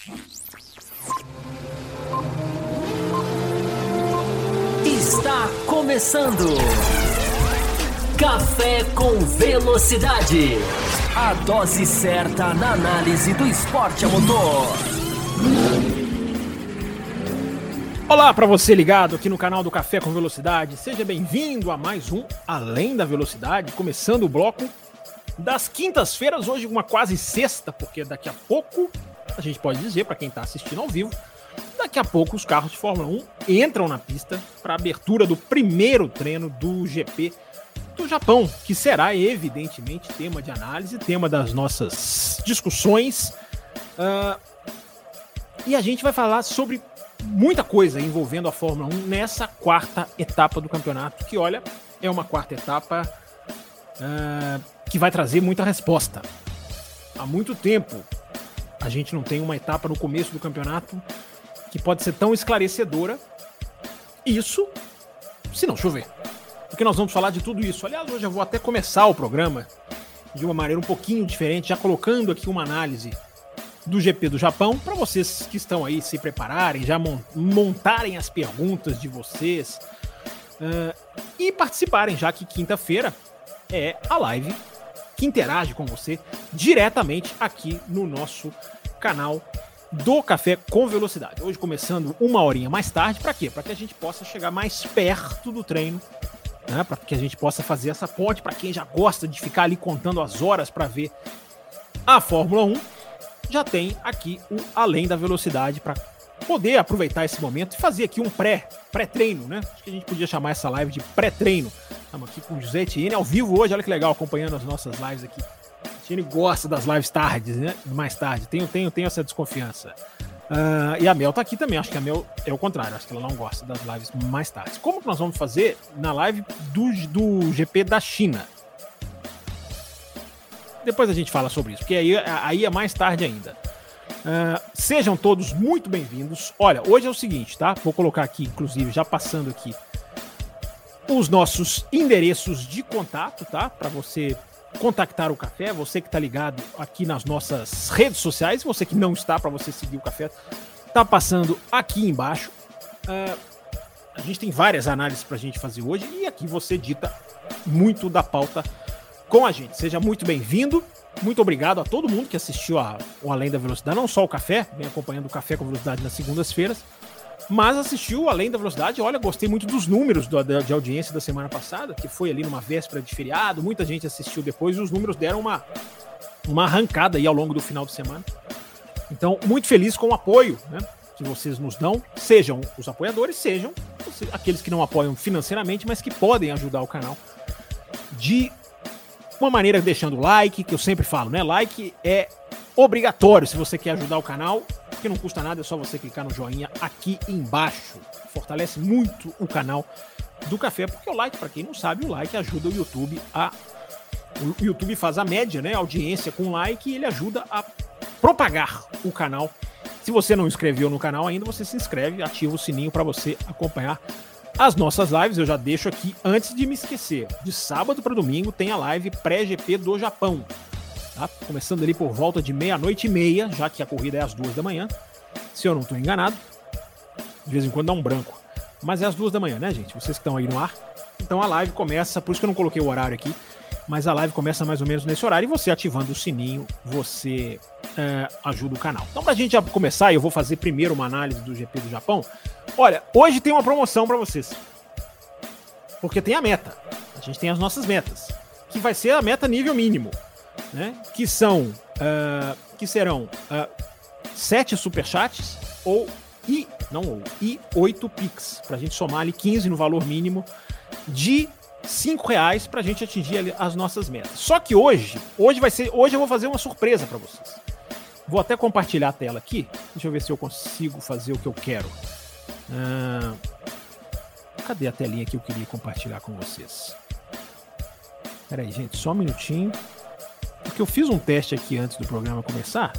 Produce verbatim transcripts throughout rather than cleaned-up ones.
Está começando Café com Velocidade, a dose certa na análise do esporte a motor. Olá para você ligado aqui no canal do Café com Velocidade, seja bem-vindo a mais um Além da Velocidade, começando o bloco das quintas-feiras, hoje uma quase sexta, porque daqui a pouco, a gente pode dizer para quem está assistindo ao vivo, daqui a pouco os carros de Fórmula um entram na pista para a abertura do primeiro treino do G P do Japão, que será evidentemente tema de análise, tema das nossas discussões, uh, e a gente vai falar sobre muita coisa envolvendo a Fórmula um nessa quarta etapa do campeonato, que olha, é uma quarta etapa uh, que vai trazer muita resposta. Há muito tempo a gente não tem uma etapa no começo do campeonato que pode ser tão esclarecedora, isso se não chover. Porque nós vamos falar de tudo isso. Aliás, hoje eu vou até começar o programa de uma maneira um pouquinho diferente, já colocando aqui uma análise do G P do Japão, para vocês que estão aí se prepararem, já montarem as perguntas de vocês uh, e participarem, já que quinta-feira é a live que interage com você diretamente aqui no nosso canal do Café com Velocidade. Hoje começando uma horinha mais tarde, para quê? Para que a gente possa chegar mais perto do treino, né? Para que a gente possa fazer essa ponte para quem já gosta de ficar ali contando as horas para ver a Fórmula um. Já tem aqui o Além da Velocidade para poder aproveitar esse momento e fazer aqui um pré, pré-treino, né? Acho que a gente podia chamar essa live de pré-treino. Estamos aqui com o José Etienne ao vivo hoje, olha que legal, acompanhando as nossas lives aqui. O Etienne gosta das lives tardes, né? Mais tarde, tenho, tenho, tenho essa desconfiança. Uh, e a Mel tá aqui também, acho que a Mel é o contrário, acho que ela não gosta das lives mais tardes. Como que nós vamos fazer na live do, do G P da China? Depois a gente fala sobre isso, porque aí, aí é mais tarde ainda. Uh, sejam todos muito bem-vindos. Olha, hoje é o seguinte, tá? Vou colocar aqui, inclusive, já passando aqui os nossos endereços de contato, tá? Para você contactar o Café, você que tá ligado aqui nas nossas redes sociais, você que não está, para você seguir o Café, tá passando aqui embaixo. Uh, a gente tem várias análises pra gente fazer hoje e aqui você dita muito da pauta com a gente. Seja muito bem-vindo, muito obrigado a todo mundo que assistiu a, o Além da Velocidade, não só o Café, vem acompanhando o Café com Velocidade nas segundas-feiras, mas assistiu o Além da Velocidade. Olha, gostei muito dos números do, de, de audiência da semana passada, que foi ali numa véspera de feriado, muita gente assistiu depois e os números deram uma, uma arrancada aí ao longo do final de semana. Então, muito feliz com o apoio, né, que vocês nos dão, sejam os apoiadores, sejam aqueles que não apoiam financeiramente, mas que podem ajudar o canal de uma maneira deixando like, que eu sempre falo, né? Like é obrigatório se você quer ajudar o canal, porque não custa nada, é só você clicar no joinha aqui embaixo. Fortalece muito o canal do Café, porque o like, para quem não sabe, o like ajuda o YouTube a... O YouTube faz a média, né? A audiência com like e ele ajuda a propagar o canal. Se você não inscreveu no canal ainda, você se inscreve, ativa o sininho para você acompanhar as nossas lives. Eu já deixo aqui, antes de me esquecer, de sábado para domingo tem a live pré-G P do Japão, tá? Começando ali por volta de meia-noite e meia, já que a corrida é às duas da manhã, se eu não estou enganado. De vez em quando dá um branco, mas é às duas da manhã, né, gente? Vocês que estão aí no ar. Então a live começa, por isso que eu não coloquei o horário aqui, mas a live começa mais ou menos nesse horário e você ativando o sininho, você é, ajuda o canal. Então, pra gente já começar, eu vou fazer primeiro uma análise do G P do Japão. Olha, hoje tem uma promoção para vocês, porque tem a meta, a gente tem as nossas metas, que vai ser a meta nível mínimo, né? Que são, uh, que serão uh, sete superchats ou e não ou e oito pix, pra gente somar ali quinze no valor mínimo de cinco reais pra gente atingir ali as nossas metas. Só que hoje, hoje vai ser, hoje eu vou fazer uma surpresa para vocês. Vou até compartilhar a tela aqui, deixa eu ver se eu consigo fazer o que eu quero. Ah, cadê a telinha que eu queria compartilhar com vocês? Pera aí, gente, só um minutinho. Porque eu fiz um teste aqui antes do programa começar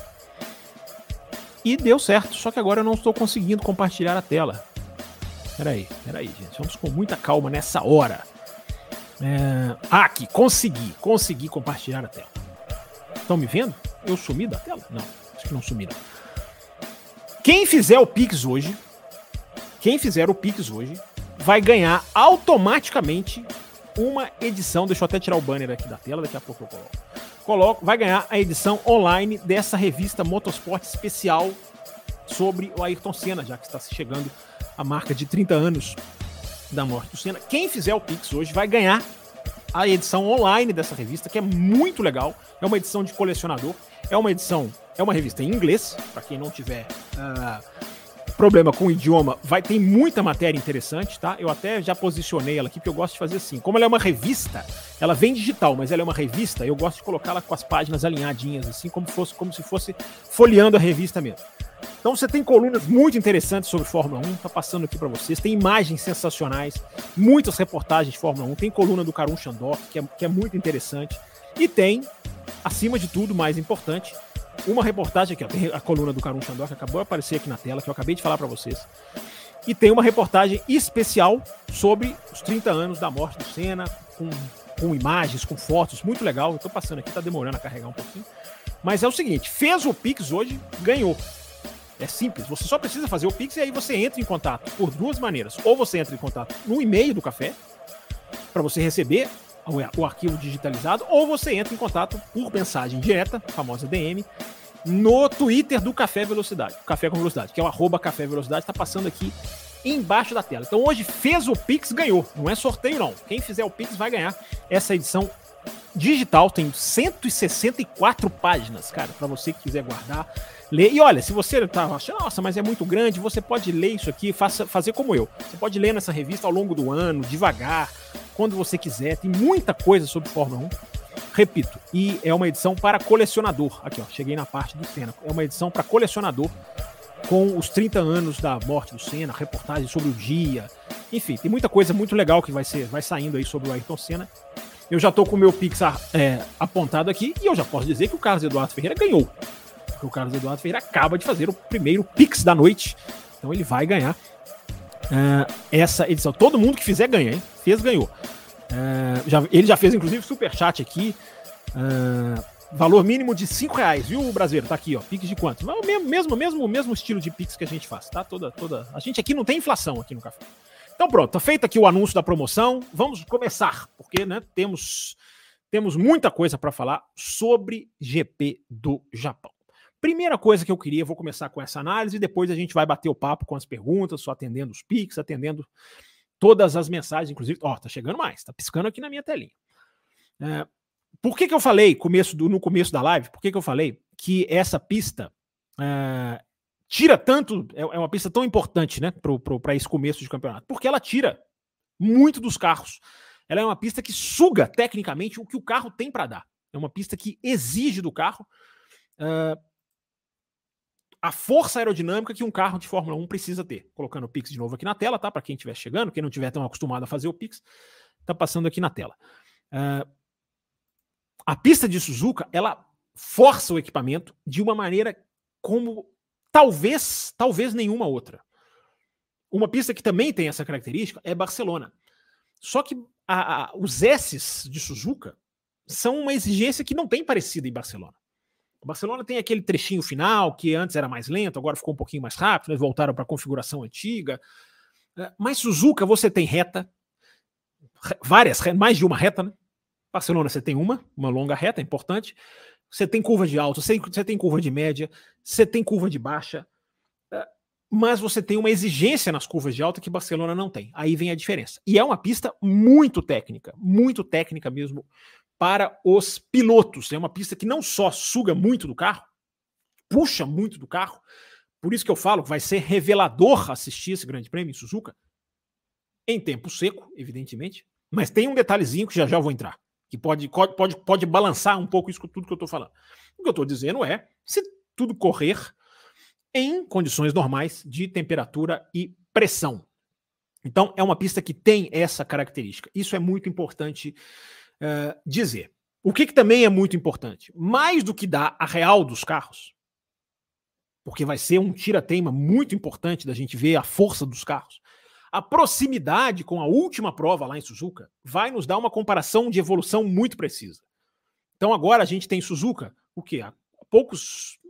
e deu certo, só que agora eu não estou conseguindo compartilhar a tela. Pera aí, pera aí, gente, vamos com muita calma nessa hora. É... Ah, aqui, consegui, consegui compartilhar a tela. Estão me vendo? Eu sumi da tela? Não, acho que não sumi não. Quem fizer o Pix hoje, quem fizer o Pix hoje, vai ganhar automaticamente uma edição. Deixa eu até tirar o banner aqui da tela, daqui a pouco eu coloco. coloco vai ganhar a edição online dessa revista Motorsport especial sobre o Ayrton Senna, já que está chegando a marca de trinta anos da morte do Senna. Quem fizer o Pix hoje vai ganhar a edição online dessa revista, que é muito legal. É uma edição de colecionador. É uma edição, é uma revista em inglês, para quem não tiver uh, problema com o idioma, vai ter muita matéria interessante, tá? Eu até já posicionei ela aqui, porque eu gosto de fazer assim. Como ela é uma revista, ela vem digital, mas ela é uma revista, eu gosto de colocá-la com as páginas alinhadinhas, assim, como, fosse, como se fosse folheando a revista mesmo. Então você tem colunas muito interessantes sobre Fórmula um, tá passando aqui para vocês, tem imagens sensacionais, muitas reportagens de Fórmula um, tem coluna do Karun Chandok, que é, que é muito interessante, e tem, acima de tudo, mais importante, uma reportagem aqui, ó, tem a coluna do Karun Chandok, que acabou de aparecer aqui na tela, que eu acabei de falar para vocês, e tem uma reportagem especial sobre os trinta anos da morte do Senna, com, com imagens, com fotos, muito legal, eu tô passando aqui, tá demorando a carregar um pouquinho, mas é o seguinte, fez o Pix hoje, ganhou. É simples, você só precisa fazer o Pix e aí você entra em contato por duas maneiras. Ou você entra em contato no e-mail do café, para você receber o, o arquivo digitalizado, ou você entra em contato por mensagem direta, famosa D M, no Twitter do Café Velocidade, Café com Velocidade, que é o arroba Café Velocidade, tá passando aqui embaixo da tela. Então hoje fez o Pix, ganhou. Não é sorteio não. Quem fizer o Pix vai ganhar essa edição digital, tem cento e sessenta e quatro páginas, cara, para você que quiser guardar, ler. E olha, se você tá achando, nossa, mas é muito grande, você pode ler isso aqui, faça, fazer como eu. Você pode ler nessa revista ao longo do ano, devagar, quando você quiser. Tem muita coisa sobre Fórmula um. Repito, e é uma edição para colecionador. Aqui, ó, cheguei na parte do Senna. É uma edição para colecionador com os trinta anos da morte do Senna, reportagem sobre o dia. Enfim, tem muita coisa muito legal que vai, ser, vai saindo aí sobre o Ayrton Senna. Eu já tô com o meu Pix é, apontado aqui e eu já posso dizer que o Carlos Eduardo Ferreira ganhou. Porque o Carlos Eduardo Ferreira acaba de fazer o primeiro Pix da noite. Então ele vai ganhar uh, essa edição. Todo mundo que fizer ganha, hein? Fez, ganhou. Uh, já, ele já fez, inclusive, superchat aqui. Uh, valor mínimo de cinco reais, viu, brasileiro? Tá aqui, ó. Pix de quanto? O mesmo, mesmo, mesmo, mesmo estilo de Pix que a gente faz, tá? Toda, toda... A gente aqui não tem inflação aqui no café. Então pronto, tá feito aqui o anúncio da promoção. Vamos começar, porque né, temos, temos muita coisa para falar sobre G P do Japão. Primeira coisa que eu queria, vou começar com essa análise, depois a gente vai bater o papo com as perguntas, só atendendo os Pix, atendendo todas as mensagens, inclusive. Ó, tá chegando mais, tá piscando aqui na minha telinha. É, por que que eu falei começo do, no começo da live, por que que eu falei que essa pista é, tira tanto, é uma pista tão importante, né, para esse começo de campeonato? Porque ela tira muito dos carros. Ela é uma pista que suga, tecnicamente, o que o carro tem para dar. É uma pista que exige do carro uh, a força aerodinâmica que um carro de Fórmula um precisa ter. Colocando o Pix de novo aqui na tela, tá? Para quem estiver chegando, quem não estiver tão acostumado a fazer o Pix, tá passando aqui na tela. Uh, a pista de Suzuka, ela força o equipamento de uma maneira como talvez, talvez nenhuma outra. Uma pista que também tem essa característica é Barcelona. Só que a, a, os S's de Suzuka são uma exigência que não tem parecida em Barcelona. Barcelona tem aquele trechinho final, que antes era mais lento, agora ficou um pouquinho mais rápido, eles voltaram para a configuração antiga. Mas Suzuka você tem reta, várias, mais de uma reta, né? Barcelona você tem uma, uma longa reta, importante. Você tem curva de alta, você tem curva de média, você tem curva de baixa, mas você tem uma exigência nas curvas de alta que Barcelona não tem. Aí vem a diferença. E é uma pista muito técnica, muito técnica mesmo para os pilotos. É uma pista que não só suga muito do carro, puxa muito do carro, por isso que eu falo que vai ser revelador assistir esse grande prêmio em Suzuka, em tempo seco, evidentemente, mas tem um detalhezinho que já já vou entrar, que pode, pode, pode balançar um pouco isso com tudo que eu estou falando. O que eu estou dizendo é, se tudo correr em condições normais de temperatura e pressão. Então, é uma pista que tem essa característica. Isso é muito importante uh, dizer. O que, que também é muito importante? Mais do que dar a real dos carros, porque vai ser um tira-teima muito importante da gente ver a força dos carros, a proximidade com a última prova lá em Suzuka vai nos dar uma comparação de evolução muito precisa. Então agora a gente tem Suzuka, o quê? Há poucos,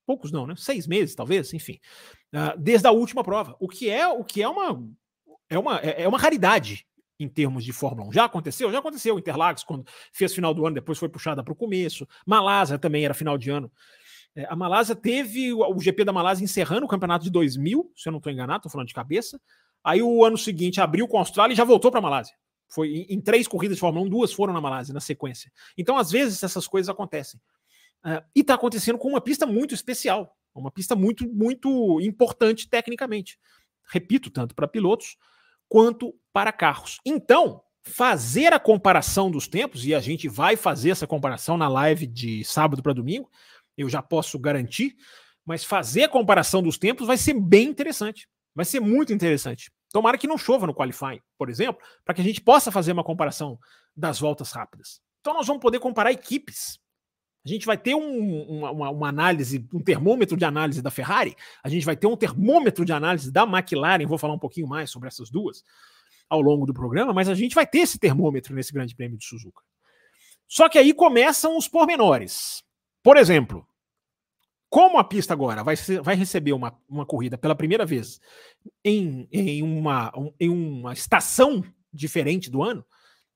poucos não, né? Seis meses, talvez, enfim, uh, desde a última prova, o que é, o que é uma, é uma, é uma raridade em termos de Fórmula um. Já aconteceu? Já aconteceu. Interlagos, quando fez final do ano, depois foi puxada para o começo. Malásia também era final de ano. É, a Malásia teve o, o G P da Malásia encerrando o campeonato de dois mil, se eu não estou enganado, estou falando de cabeça. Aí o ano seguinte abriu com a Austrália e já voltou para a Malásia. Foi em, em três corridas de Fórmula um, duas foram na Malásia, na sequência. Então, às vezes, essas coisas acontecem. Uh, e está acontecendo com uma pista muito especial, uma pista muito, muito importante tecnicamente. Repito, tanto para pilotos quanto para carros. Então, fazer a comparação dos tempos, e a gente vai fazer essa comparação na live de sábado para domingo, eu já posso garantir, mas fazer a comparação dos tempos vai ser bem interessante. Vai ser muito interessante. Tomara que não chova no qualifying, por exemplo, para que a gente possa fazer uma comparação das voltas rápidas. Então nós vamos poder comparar equipes. A gente vai ter um, uma, uma análise, um termômetro de análise da Ferrari, a gente vai ter um termômetro de análise da McLaren, vou falar um pouquinho mais sobre essas duas ao longo do programa, mas a gente vai ter esse termômetro nesse Grande Prêmio de Suzuka. Só que aí começam os pormenores. Por exemplo, como a pista agora vai, ser, vai receber uma, uma corrida pela primeira vez em, em, uma, um, em uma estação diferente do ano,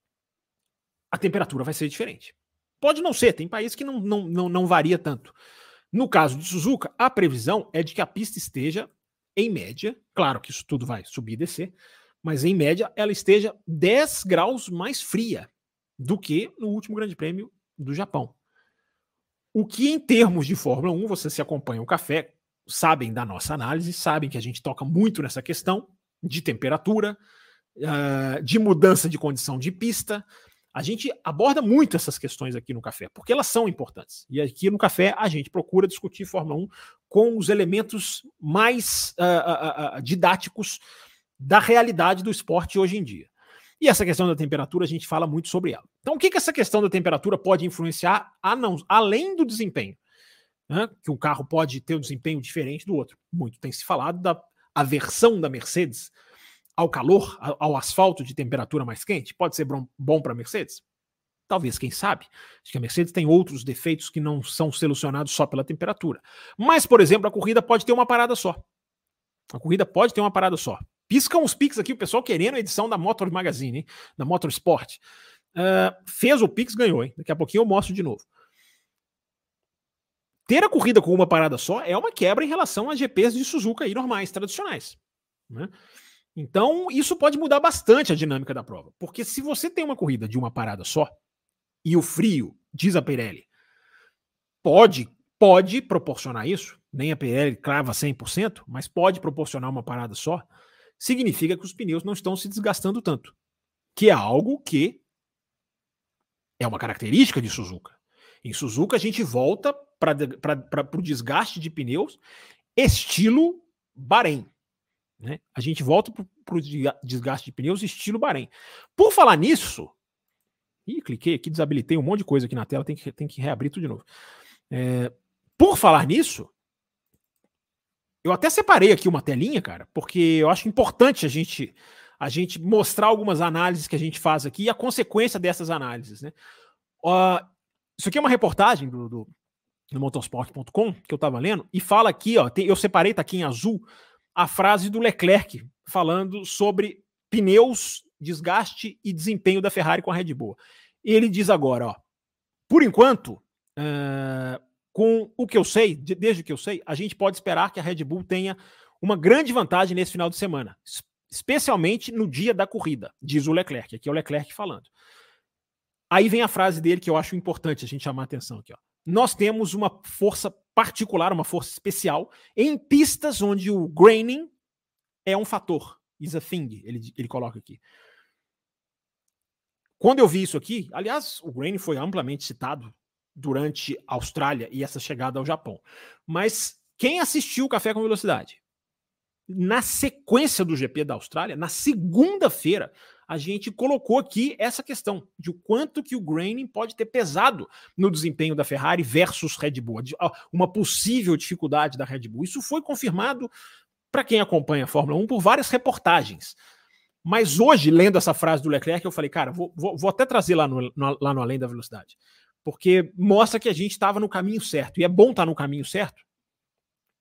a temperatura vai ser diferente. Pode não ser, tem países que não, não, não, não varia tanto. No caso de Suzuka, a previsão é de que a pista esteja, em média, claro que isso tudo vai subir e descer, mas em média ela esteja dez graus mais fria do que no último Grande Prêmio do Japão. O que em termos de Fórmula um, vocês se acompanham o café, sabem da nossa análise, sabem que a gente toca muito nessa questão de temperatura, uh, de mudança de condição de pista. A gente aborda muito essas questões aqui no café, porque elas são importantes. E aqui no café a gente procura discutir Fórmula um com os elementos mais uh, uh, uh, didáticos da realidade do esporte hoje em dia. E essa questão da temperatura, a gente fala muito sobre ela. Então, o que, que essa questão da temperatura pode influenciar a não, além do desempenho? Né? Que um carro pode ter um desempenho diferente do outro. Muito tem se falado da aversão da Mercedes ao calor, ao asfalto de temperatura mais quente. Pode ser bom para a Mercedes? Talvez, quem sabe. Acho que a Mercedes tem outros defeitos que não são solucionados só pela temperatura. Mas, por exemplo, a corrida pode ter uma parada só. A corrida pode ter uma parada só. Piscam os Pix aqui, o pessoal querendo a edição da Motor Magazine, hein? Da Motorsport. Uh, fez o Pix, ganhou, hein? Daqui a pouquinho eu mostro de novo. Ter a corrida com uma parada só é uma quebra em relação a G Ps de Suzuka aí normais, tradicionais. Né? Então, isso pode mudar bastante a dinâmica da prova. Porque se você tem uma corrida de uma parada só, e o frio, diz a Pirelli, pode, pode proporcionar isso, nem a Pirelli crava cem por cento, mas pode proporcionar uma parada só, significa que os pneus não estão se desgastando tanto. Que é algo que é uma característica de Suzuka. Em Suzuka, a gente volta para o desgaste de pneus estilo Bahrein. Né? A gente volta para o desgaste de pneus estilo Bahrein. Por falar nisso... Ih, cliquei aqui, desabilitei um monte de coisa aqui na tela, tem que, tem que reabrir tudo de novo. É, por falar nisso... Eu até separei aqui uma telinha, cara, porque eu acho importante a gente, a gente mostrar algumas análises que a gente faz aqui e a consequência dessas análises, né? Uh, isso aqui é uma reportagem do, do, do motorsport ponto com que eu estava lendo e fala aqui, ó, tem, eu separei, tá aqui em azul, a frase do Leclerc falando sobre pneus, desgaste e desempenho da Ferrari com a Red Bull. Ele diz agora, ó, por enquanto... Uh, com o que eu sei, desde o que eu sei, a gente pode esperar que a Red Bull tenha uma grande vantagem nesse final de semana, especialmente no dia da corrida, diz o Leclerc. Aqui é o Leclerc falando. Aí vem a frase dele que eu acho importante a gente chamar a atenção aqui. Ó. Nós temos uma força particular, uma força especial, em pistas onde o graining é um fator. Is a thing, ele, ele coloca aqui. Quando eu vi isso aqui, aliás, o graining foi amplamente citado durante a Austrália e essa chegada ao Japão. Mas quem assistiu o Café com Velocidade? Na sequência do G P da Austrália, na segunda-feira, a gente colocou aqui essa questão de o quanto que o graining pode ter pesado no desempenho da Ferrari versus Red Bull, uma possível dificuldade da Red Bull. Isso foi confirmado para quem acompanha a Fórmula um por várias reportagens. Mas hoje, lendo essa frase do Leclerc, eu falei, cara, vou, vou, vou até trazer lá no, no, lá no Além da Velocidade. Porque mostra que a gente estava no caminho certo. E é bom estar no caminho certo,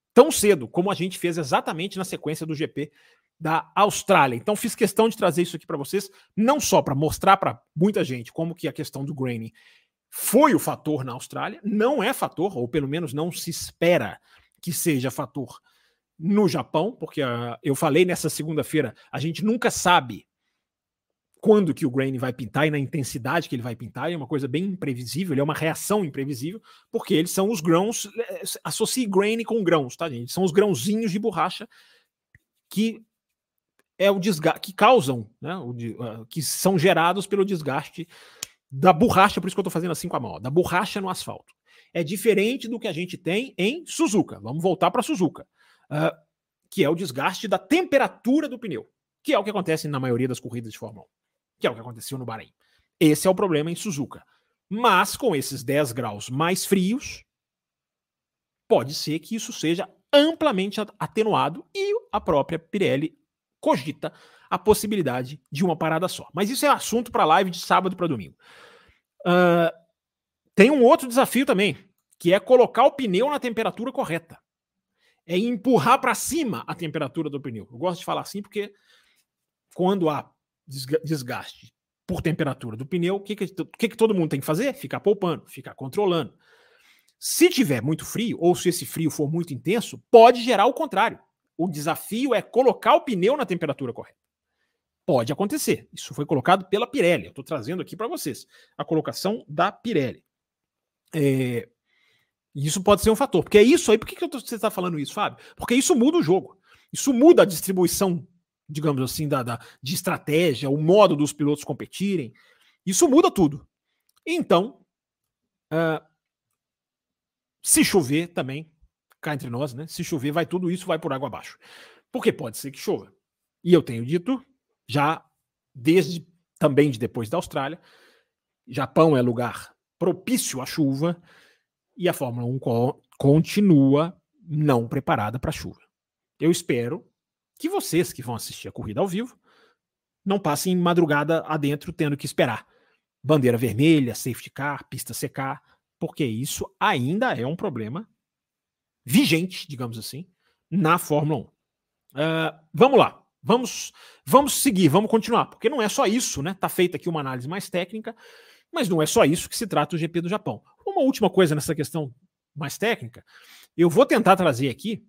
tão cedo como a gente fez exatamente na sequência do G P da Austrália. Então fiz questão de trazer isso aqui para vocês, não só para mostrar para muita gente como que a questão do graining foi o fator na Austrália, não é fator, ou pelo menos não se espera que seja fator no Japão, porque uh, eu falei nessa segunda-feira, a gente nunca sabe quando que o graining vai pintar e na intensidade que ele vai pintar, é uma coisa bem imprevisível, ele é uma reação imprevisível, porque eles são os grãos, associe graining com grãos, tá, gente? São os grãozinhos de borracha que é o desgaste, que causam, né, o, uh, que são gerados pelo desgaste da borracha, por isso que eu tô fazendo assim com a mão, ó, da borracha no asfalto. É diferente do que a gente tem em Suzuka. Vamos voltar para Suzuka, uh, que é o desgaste da temperatura do pneu, que é o que acontece na maioria das corridas de Fórmula um, que é o que aconteceu no Bahrein. Esse é o problema em Suzuka. Mas com esses dez graus mais frios, pode ser que isso seja amplamente atenuado e a própria Pirelli cogita a possibilidade de uma parada só. Mas isso é assunto para live de sábado para domingo. Uh, tem um outro desafio também, que é colocar o pneu na temperatura correta. É empurrar para cima a temperatura do pneu. Eu gosto de falar assim porque quando há desgaste por temperatura do pneu, o que, que, que, que todo mundo tem que fazer? Ficar poupando, ficar controlando. Se tiver muito frio, ou se esse frio for muito intenso, pode gerar o contrário. O desafio é colocar o pneu na temperatura correta. Pode acontecer. Isso foi colocado pela Pirelli. Eu estou trazendo aqui para vocês a colocação da Pirelli. É... Isso pode ser um fator. Porque é isso aí. Por que, que você está falando isso, Fábio? Porque isso muda o jogo. Isso muda a distribuição, digamos assim, da, da, de estratégia, o modo dos pilotos competirem. Isso muda tudo. Então, uh, se chover também, cá entre nós, né? Se chover, vai tudo isso, vai por água abaixo. Porque pode ser que chova. E eu tenho dito, já desde também de depois da Austrália, Japão é lugar propício à chuva e a Fórmula um co- continua não preparada para chuva. Eu espero que vocês que vão assistir a corrida ao vivo não passem madrugada adentro tendo que esperar bandeira vermelha, safety car, pista secar, porque isso ainda é um problema vigente, digamos assim, na Fórmula um. Uh, vamos lá, vamos, vamos seguir, vamos continuar, porque não é só isso, né? Tá feita aqui uma análise mais técnica, mas não é só isso que se trata o G P do Japão. Uma última coisa nessa questão mais técnica, eu vou tentar trazer aqui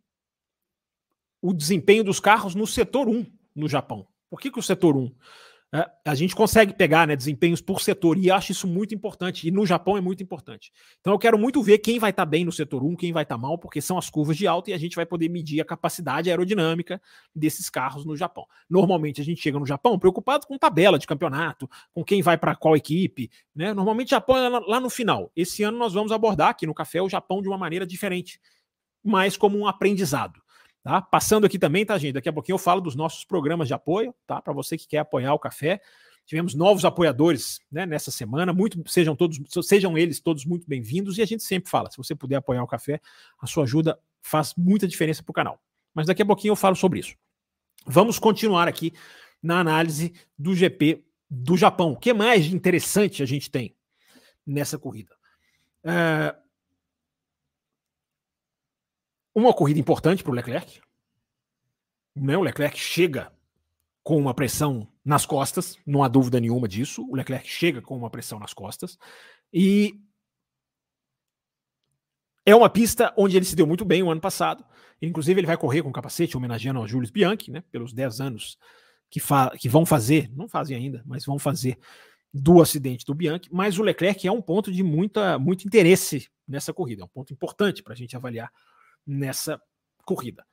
o desempenho dos carros no setor um no Japão. Por que, que o setor um? É, a gente consegue pegar, né, desempenhos por setor e acho isso muito importante, e no Japão é muito importante. Então eu quero muito ver quem vai estar tá bem no setor um, quem vai estar tá mal, porque são as curvas de alta e a gente vai poder medir a capacidade aerodinâmica desses carros no Japão. Normalmente a gente chega no Japão preocupado com tabela de campeonato, com quem vai para qual equipe, né? Normalmente o Japão é lá no final. Esse ano nós vamos abordar aqui no Café o Japão de uma maneira diferente, mais como um aprendizado. Tá? Passando aqui também, tá, gente? Daqui a pouquinho eu falo dos nossos programas de apoio, tá? Para você que quer apoiar o Café. Tivemos novos apoiadores, né, nessa semana. Muito, sejam, todos, sejam eles todos muito bem-vindos. E a gente sempre fala: se você puder apoiar o Café, a sua ajuda faz muita diferença para o canal. Mas daqui a pouquinho eu falo sobre isso. Vamos continuar aqui na análise do G P do Japão. O que mais de interessante a gente tem nessa corrida? É... Uma corrida importante para o Leclerc. Né? O Leclerc chega com uma pressão nas costas, não há dúvida nenhuma disso. O Leclerc chega com uma pressão nas costas. E é uma pista onde ele se deu muito bem o ano passado. Inclusive, ele vai correr com capacete, homenageando ao Jules Bianchi, né? Pelos dez anos que, fa- que vão fazer, não fazem ainda, mas vão fazer do acidente do Bianchi. Mas o Leclerc é um ponto de muita, muito interesse nessa corrida. É um ponto importante para a gente avaliar nessa corrida.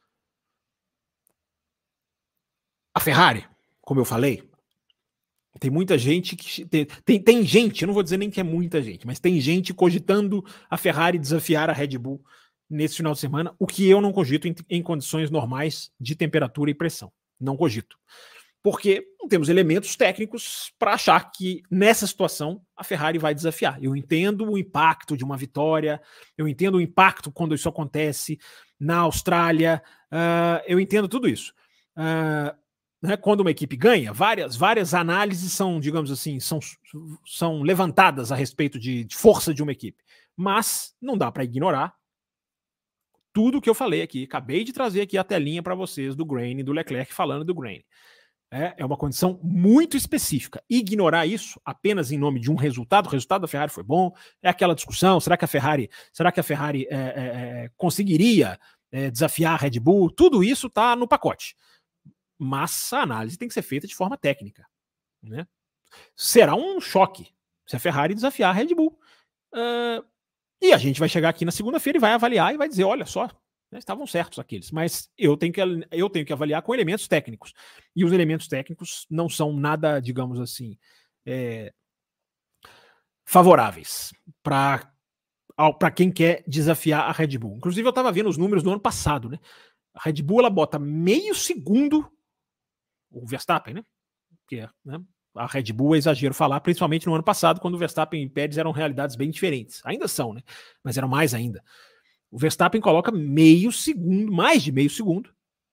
A Ferrari, como eu falei, tem muita gente que tem, tem, tem gente, eu não vou dizer nem que é muita gente, mas tem gente cogitando a Ferrari desafiar a Red Bull nesse final de semana, o que eu não cogito em, em condições normais de temperatura e pressão. Não cogito. Porque não temos elementos técnicos para achar que nessa situação a Ferrari vai desafiar. Eu entendo o impacto de uma vitória, eu entendo o impacto quando isso acontece na Austrália, uh, eu entendo tudo isso. Uh, né, quando uma equipe ganha, várias, várias análises são, digamos assim, são, são levantadas a respeito de, de força de uma equipe. Mas não dá para ignorar tudo que eu falei aqui. Acabei de trazer aqui a telinha para vocês do Grain, do Leclerc falando do Grain. É, é uma condição muito específica. Ignorar isso apenas em nome de um resultado, o resultado da Ferrari foi bom, é aquela discussão, será que a Ferrari, será que a Ferrari é, é, conseguiria é, desafiar a Red Bull? Tudo isso está no pacote. Mas a análise tem que ser feita de forma técnica. Né? Será um choque se a Ferrari desafiar a Red Bull. Uh, e a gente vai chegar aqui na segunda-feira e vai avaliar e vai dizer, olha só, né, estavam certos aqueles, mas eu tenho, que, eu tenho que avaliar com elementos técnicos. E os elementos técnicos não são nada, digamos assim, é, favoráveis para quem quer desafiar a Red Bull. Inclusive, eu estava vendo os números do ano passado. Né? A Red Bull ela bota meio segundo, o Verstappen, né? Que é, né? A Red Bull é exagero falar, principalmente no ano passado, quando o Verstappen e Pérez eram realidades bem diferentes. Ainda são, né? Mas eram mais ainda. O Verstappen coloca meio segundo, mais de meio segundo,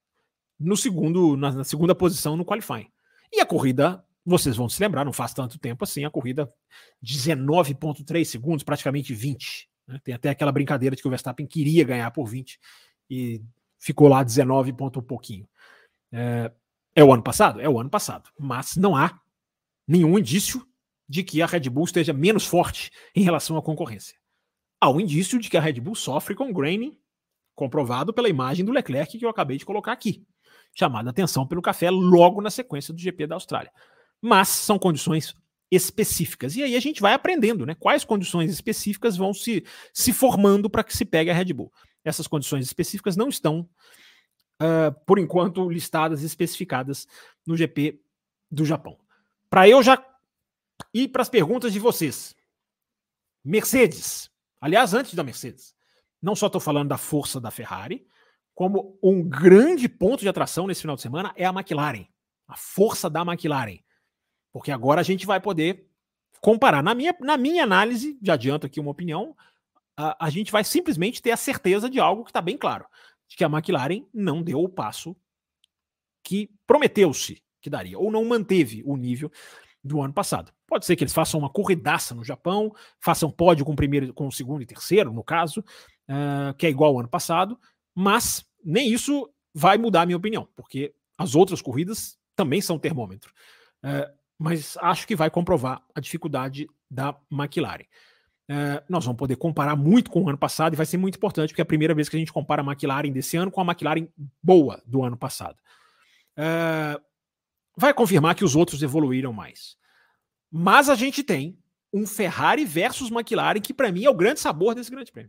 no segundo, na, na segunda posição no qualifying. E a corrida, vocês vão se lembrar, não faz tanto tempo assim, a corrida dezenove vírgula três segundos, praticamente vinte. Né? Tem até aquela brincadeira de que o Verstappen queria ganhar por vinte e ficou lá dezenove ponto um pouquinho. É, é o ano passado? É o ano passado. Mas não há nenhum indício de que a Red Bull esteja menos forte em relação à concorrência. Há um indício de que a Red Bull sofre com graining, comprovado pela imagem do Leclerc que eu acabei de colocar aqui, chamada a atenção pelo café logo na sequência do G P da Austrália. Mas são condições específicas. E aí a gente vai aprendendo, né? Quais condições específicas vão se, se formando para que se pegue a Red Bull. Essas condições específicas não estão, uh, por enquanto, listadas e especificadas no G P do Japão. Para eu já ir para as perguntas de vocês. Mercedes. Aliás, antes da Mercedes, não só estou falando da força da Ferrari, como um grande ponto de atração nesse final de semana é a McLaren. A força da McLaren. Porque agora a gente vai poder comparar. Na minha, na minha análise, já adianto aqui uma opinião, a, a gente vai simplesmente ter a certeza de algo que está bem claro. De que a McLaren não deu o passo que prometeu-se que daria, ou não manteve o nível do ano passado. Pode ser que eles façam uma corridaça no Japão, façam pódio com o primeiro, com o segundo e terceiro, no caso, uh, que é igual ao ano passado, mas nem isso vai mudar a minha opinião, porque as outras corridas também são termômetro. Uh, mas acho que vai comprovar a dificuldade da McLaren. Uh, nós vamos poder comparar muito com o ano passado e vai ser muito importante, porque é a primeira vez que a gente compara a McLaren desse ano com a McLaren boa do ano passado. Uh, vai confirmar que os outros evoluíram mais. Mas a gente tem um Ferrari versus McLaren que para mim é o grande sabor desse grande prêmio.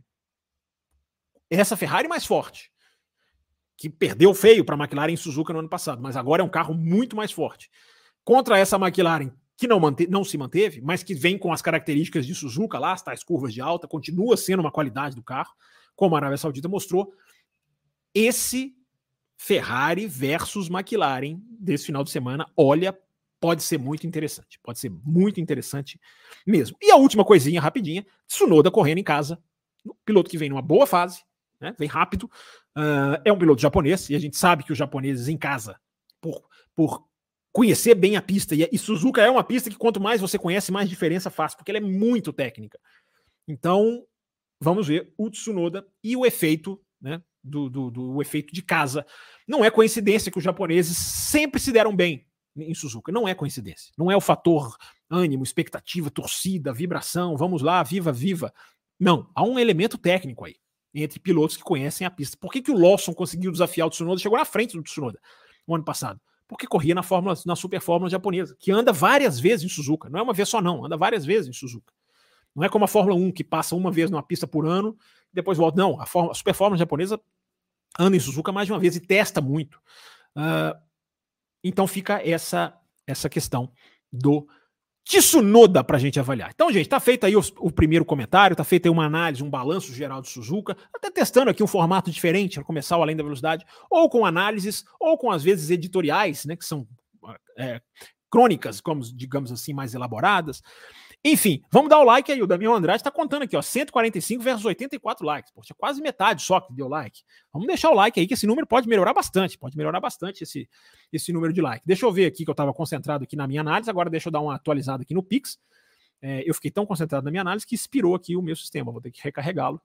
Essa Ferrari mais forte, que perdeu feio para a McLaren em Suzuka no ano passado, mas agora é um carro muito mais forte. Contra essa McLaren que não, mante- não se manteve, mas que vem com as características de Suzuka lá, as tais curvas de alta, continua sendo uma qualidade do carro, como a Arábia Saudita mostrou. Esse Ferrari versus McLaren desse final de semana, olha, pode ser muito interessante. Pode ser muito interessante mesmo. E a última coisinha, rapidinha, Tsunoda correndo em casa, um piloto que vem numa boa fase, né, vem rápido, uh, é um piloto japonês, e a gente sabe que os japoneses em casa, por, por conhecer bem a pista, e, e Suzuka é uma pista que quanto mais você conhece, mais diferença faz, porque ela é muito técnica. Então, vamos ver o Tsunoda e o efeito, né, Do, do, do efeito de casa. Não é coincidência que os japoneses sempre se deram bem em Suzuka. Não é coincidência. Não é o fator ânimo, expectativa, torcida, vibração, vamos lá, viva, viva. Não. Há um elemento técnico aí, entre pilotos que conhecem a pista. Por que, que o Lawson conseguiu desafiar o Tsunoda? Chegou na frente do Tsunoda no ano passado. Porque corria na, fórmula, na super fórmula japonesa, que anda várias vezes em Suzuka. Não é uma vez só não, anda várias vezes em Suzuka. Não é como a Fórmula um, que passa uma vez numa pista por ano, depois volta. Não, a, fórmula, a super fórmula japonesa anda em Suzuka mais de uma vez e testa muito. Uh, então fica essa, essa questão do Tsunoda para a gente avaliar. Então, gente, tá feito aí o, o primeiro comentário, tá feita aí uma análise, um balanço geral de Suzuka, até testando aqui um formato diferente, para começar o Além da Velocidade, ou com análises, ou com, às vezes, editoriais, né, que são é, crônicas, como, digamos assim, mais elaboradas. Enfim, vamos dar o like aí. O Damião Andrade está contando aqui, ó, cento e quarenta e cinco versus oitenta e quatro likes. Poxa, quase metade só que deu like. Vamos deixar o like aí, que esse número pode melhorar bastante. Pode melhorar bastante esse, esse número de like. Deixa eu ver aqui, que eu estava concentrado aqui na minha análise. Agora deixa eu dar uma atualizada aqui no Pix. É, eu fiquei tão concentrado na minha análise que expirou aqui o meu sistema. Vou ter que recarregá-lo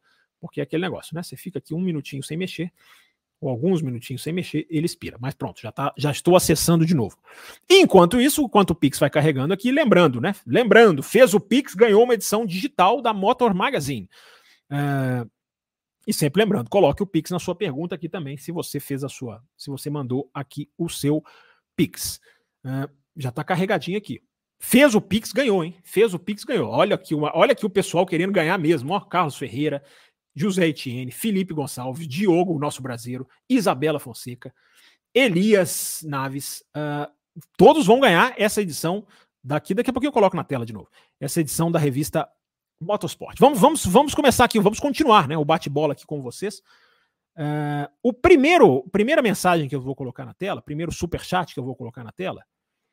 porque é aquele negócio, né? Você fica aqui um minutinho sem mexer, ou alguns minutinhos sem mexer, ele expira. Mas pronto, já, tá, já estou acessando de novo. Enquanto isso, enquanto o Pix vai carregando aqui, lembrando, né? Lembrando, fez o Pix, ganhou uma edição digital da Motor Magazine. Uh, e sempre lembrando, coloque o Pix na sua pergunta aqui também, se você fez a sua, se você mandou aqui o seu Pix. Uh, já está carregadinho aqui. Fez o Pix, ganhou, hein? Fez o Pix, ganhou. Olha aqui, uma, olha aqui o pessoal querendo ganhar mesmo. Ó, Carlos Ferreira, José Etienne, Felipe Gonçalves, Diogo, o nosso brasileiro, Isabela Fonseca, Elias Naves, uh, todos vão ganhar essa edição daqui, daqui a pouquinho eu coloco na tela de novo, essa edição da revista Motorsport. Vamos, vamos, vamos começar aqui, vamos continuar, né, o bate-bola aqui com vocês. Uh, o primeiro, primeira mensagem que eu vou colocar na tela, primeiro superchat que eu vou colocar na tela,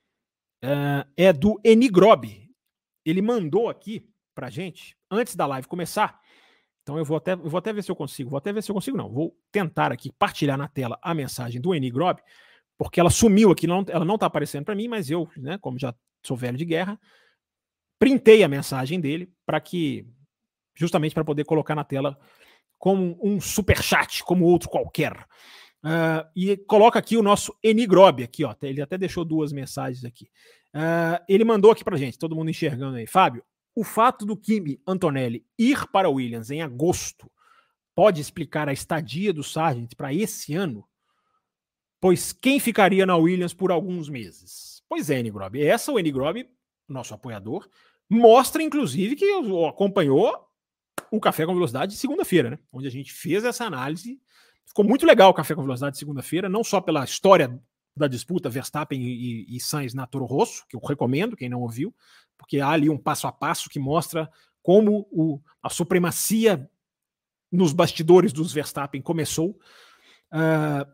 uh, é do Enigrob. Ele mandou aqui pra gente, antes da live começar. Então eu vou, até, eu vou até ver se eu consigo, vou até ver se eu consigo não, vou tentar aqui partilhar na tela a mensagem do Enigrob, porque ela sumiu aqui, não, ela não está aparecendo para mim, mas eu, né, como já sou velho de guerra, printei a mensagem dele para que, justamente para poder colocar na tela como um superchat, como outro qualquer. Uh, e coloca aqui o nosso Enigrob, aqui, ó, ele até deixou duas mensagens aqui. Uh, ele mandou aqui para gente, todo mundo enxergando aí, Fábio, o fato do Kimi Antonelli ir para Williams em agosto pode explicar a estadia do Sargent para esse ano? Pois quem ficaria na Williams por alguns meses? Pois é, Enigrob. Essa, o Enigrob, nosso apoiador, mostra, inclusive, que acompanhou o Café com Velocidade de segunda-feira, né? Onde a gente fez essa análise. Ficou muito legal o Café com Velocidade de segunda-feira, não só pela história da disputa Verstappen e, e, e Sainz na Toro Rosso, que eu recomendo, quem não ouviu, porque há ali um passo a passo que mostra como o, a supremacia nos bastidores dos Verstappen começou. Uh,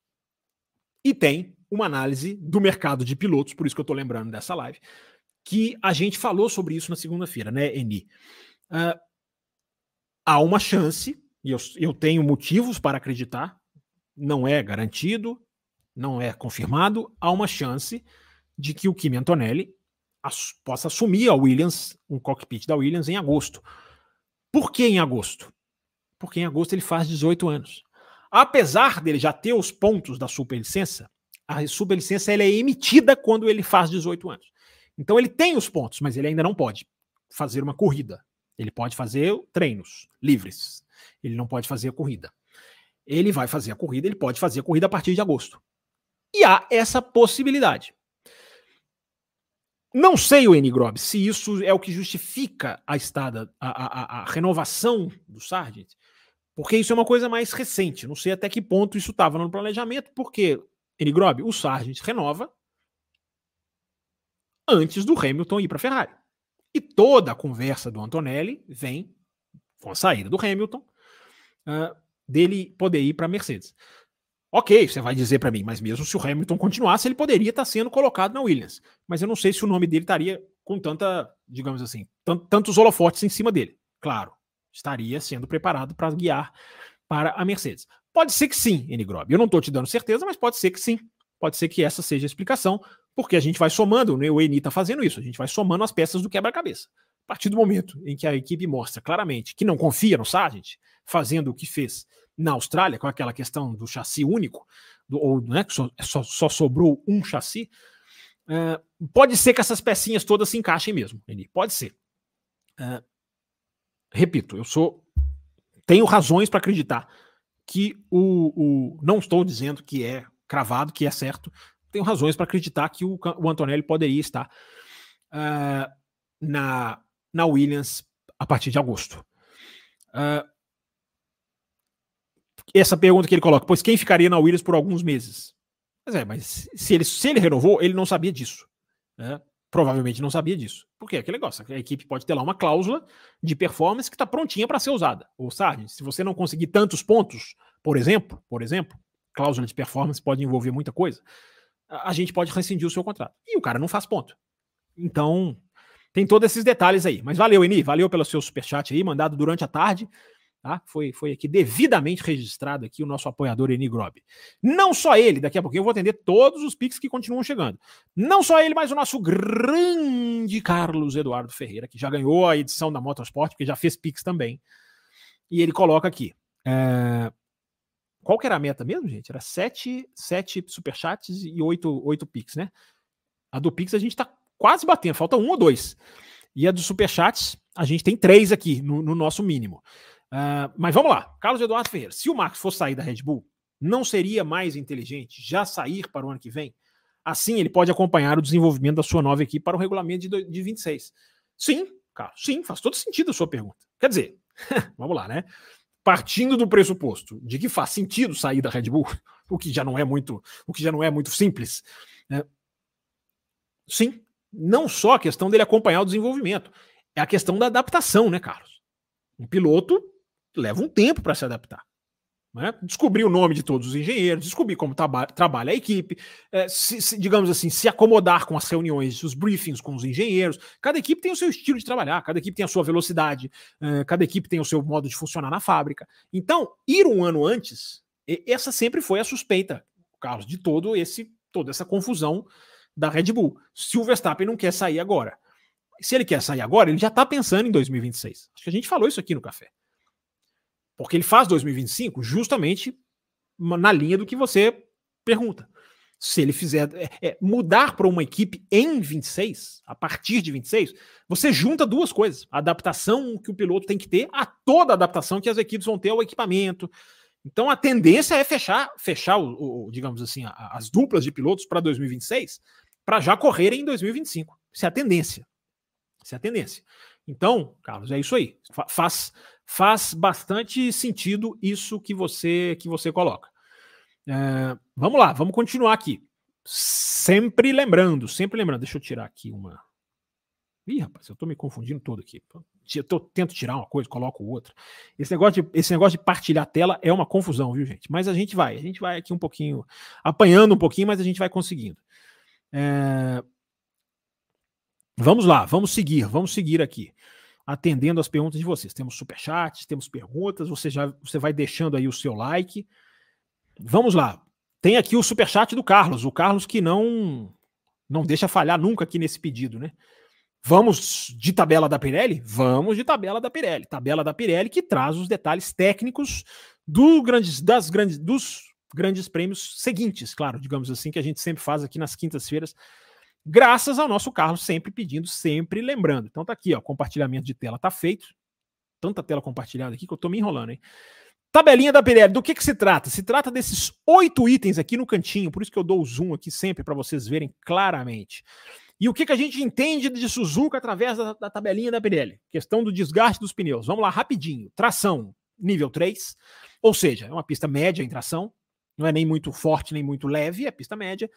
e tem uma análise do mercado de pilotos, por isso que eu estou lembrando dessa live, que a gente falou sobre isso na segunda-feira, né, Eni? Uh, há uma chance, e eu, eu tenho motivos para acreditar, não é garantido, não é confirmado, há uma chance de que o Kimi Antonelli possa assumir a Williams, um cockpit da Williams em agosto. Por que em agosto? Porque em agosto ele faz dezoito anos. Apesar dele já ter os pontos da superlicença, a superlicença ela é emitida quando ele faz dezoito anos. Então ele tem os pontos, mas ele ainda não pode fazer uma corrida. Ele pode fazer treinos livres. Ele não pode fazer a corrida. Ele vai fazer a corrida, ele pode fazer a corrida a partir de agosto. E há essa possibilidade. Não sei, o Enigrob, se isso é o que justifica a estada, a, a, a renovação do Sargent, porque isso é uma coisa mais recente. Não sei até que ponto isso estava no planejamento, porque, Enigrob, o Sargent renova antes do Hamilton ir para a Ferrari. E toda a conversa do Antonelli vem com a saída do Hamilton, uh, dele poder ir para a Mercedes. Ok, você vai dizer para mim, mas mesmo se o Hamilton continuasse, ele poderia estar sendo colocado na Williams. Mas eu não sei se o nome dele estaria com tanta, digamos assim, tantos holofotes em cima dele. Claro, estaria sendo preparado para guiar para a Mercedes. Pode ser que sim, Enigrob. Eu não estou te dando certeza, mas pode ser que sim. Pode ser que essa seja a explicação, porque a gente vai somando, né, o Eni está fazendo isso, a gente vai somando as peças do quebra-cabeça. A partir do momento em que a equipe mostra claramente que não confia no Sargent, fazendo o que fez na Austrália, com aquela questão do chassi único, do, ou né, que só, só, só sobrou um chassi, uh, pode ser que essas pecinhas todas se encaixem mesmo, Eni, pode ser. Uh, repito, eu sou tenho razões para acreditar que o, o... Não estou dizendo que é cravado, que é certo, tenho razões para acreditar que o, o Antonelli poderia estar uh, na, na Williams a partir de agosto. Uh, essa pergunta que ele coloca, pois quem ficaria na Williams por alguns meses? Mas, é, mas se, ele, se ele renovou, ele não sabia disso. Né? Provavelmente não sabia disso. Por quê? Aquele negócio, a equipe pode ter lá uma cláusula de performance que está prontinha para ser usada. Ou Sargent, se você não conseguir tantos pontos, por exemplo, por exemplo, cláusula de performance pode envolver muita coisa, a gente pode rescindir o seu contrato. E o cara não faz ponto. Então, tem todos esses detalhes aí. Mas valeu, Eni, valeu pelo seu superchat aí, mandado durante a tarde. Tá? Foi, foi aqui devidamente registrado aqui o nosso apoiador Enigrob. Não só ele, daqui a pouquinho eu vou atender todos os Pix que continuam chegando. Não só ele, mas o nosso grande Carlos Eduardo Ferreira, que já ganhou a edição da Motorsport, porque já fez Pix também. E ele coloca aqui. É... Qual que era a meta mesmo, gente? Era sete, sete superchats e oito, oito Pix, né? A do Pix a gente tá quase batendo, falta um ou dois. E a dos superchats, a gente tem três aqui no, no nosso mínimo. Uh, mas vamos lá. Carlos Eduardo Ferreira. Se o Max for sair da Red Bull, não seria mais inteligente já sair para o ano que vem? Assim, ele pode acompanhar o desenvolvimento da sua nova equipe para o regulamento de, de vinte e seis. Sim, Carlos, sim, faz todo sentido a sua pergunta. Quer dizer, vamos lá, né? Partindo do pressuposto de que faz sentido sair da Red Bull, o que já não é muito, o que já não é muito simples, né? Sim, não só a questão dele acompanhar o desenvolvimento, é a questão da adaptação, né, Carlos? Um piloto leva um tempo para se adaptar. Né? Descobrir o nome de todos os engenheiros, descobrir como traba- trabalha a equipe, é, se, se, digamos assim, se acomodar com as reuniões, os briefings com os engenheiros. Cada equipe tem o seu estilo de trabalhar, cada equipe tem a sua velocidade, é, cada equipe tem o seu modo de funcionar na fábrica. Então, ir um ano antes, essa sempre foi a suspeita, Carlos, de todo esse, toda essa confusão da Red Bull. Se o Verstappen não quer sair agora, se ele quer sair agora, ele já está pensando em dois mil e vinte e seis. Acho que a gente falou isso aqui no café. Porque ele faz dois mil e vinte e cinco justamente na linha do que você pergunta. Se ele fizer é, é, mudar para uma equipe em vinte e seis, a partir de vinte e seis, você junta duas coisas. A adaptação que o piloto tem que ter a toda a adaptação que as equipes vão ter ao equipamento. Então a tendência é fechar, fechar o, o, digamos assim, a, as duplas de pilotos para dois mil e vinte e seis para já correrem em dois mil e vinte e cinco. Isso é a tendência. Isso é a tendência. Então, Carlos, é isso aí. Fa- faz... Faz bastante sentido isso que você, que você coloca. É, vamos lá, vamos continuar aqui. Sempre lembrando, sempre lembrando. Deixa eu tirar aqui uma... Ih, rapaz, eu tô me confundindo todo aqui. Eu tô, tento tirar uma coisa, coloco outra. Esse negócio, de, esse negócio de partilhar a tela é uma confusão, viu, gente? Mas a gente vai, a gente vai aqui um pouquinho, apanhando um pouquinho, mas a gente vai conseguindo. É, vamos lá, vamos seguir, vamos seguir aqui. Atendendo as perguntas de vocês. Temos superchats, temos perguntas, você já você vai deixando aí o seu like. Vamos lá. Tem aqui o superchat do Carlos, o Carlos que não não deixa falhar nunca aqui nesse pedido, né? Vamos de tabela da Pirelli? Vamos de tabela da Pirelli. Tabela da Pirelli que traz os detalhes técnicos do grandes, das grandes, dos grandes prêmios seguintes, claro, digamos assim, que a gente sempre faz aqui nas quintas-feiras, graças ao nosso Carlos, sempre pedindo, sempre lembrando. Então tá aqui, ó, compartilhamento de tela tá feito. Tanta tela compartilhada aqui que eu tô me enrolando, hein? Tabelinha da Pirelli, do que que se trata? Se trata desses oito itens aqui no cantinho, por isso que eu dou o zoom aqui sempre para vocês verem claramente. E o que que a gente entende de Suzuka através da, da tabelinha da Pirelli? Questão do desgaste dos pneus. Vamos lá, rapidinho. Tração, nível três, ou seja, é uma pista média em tração, não é nem muito forte, nem muito leve, é pista média.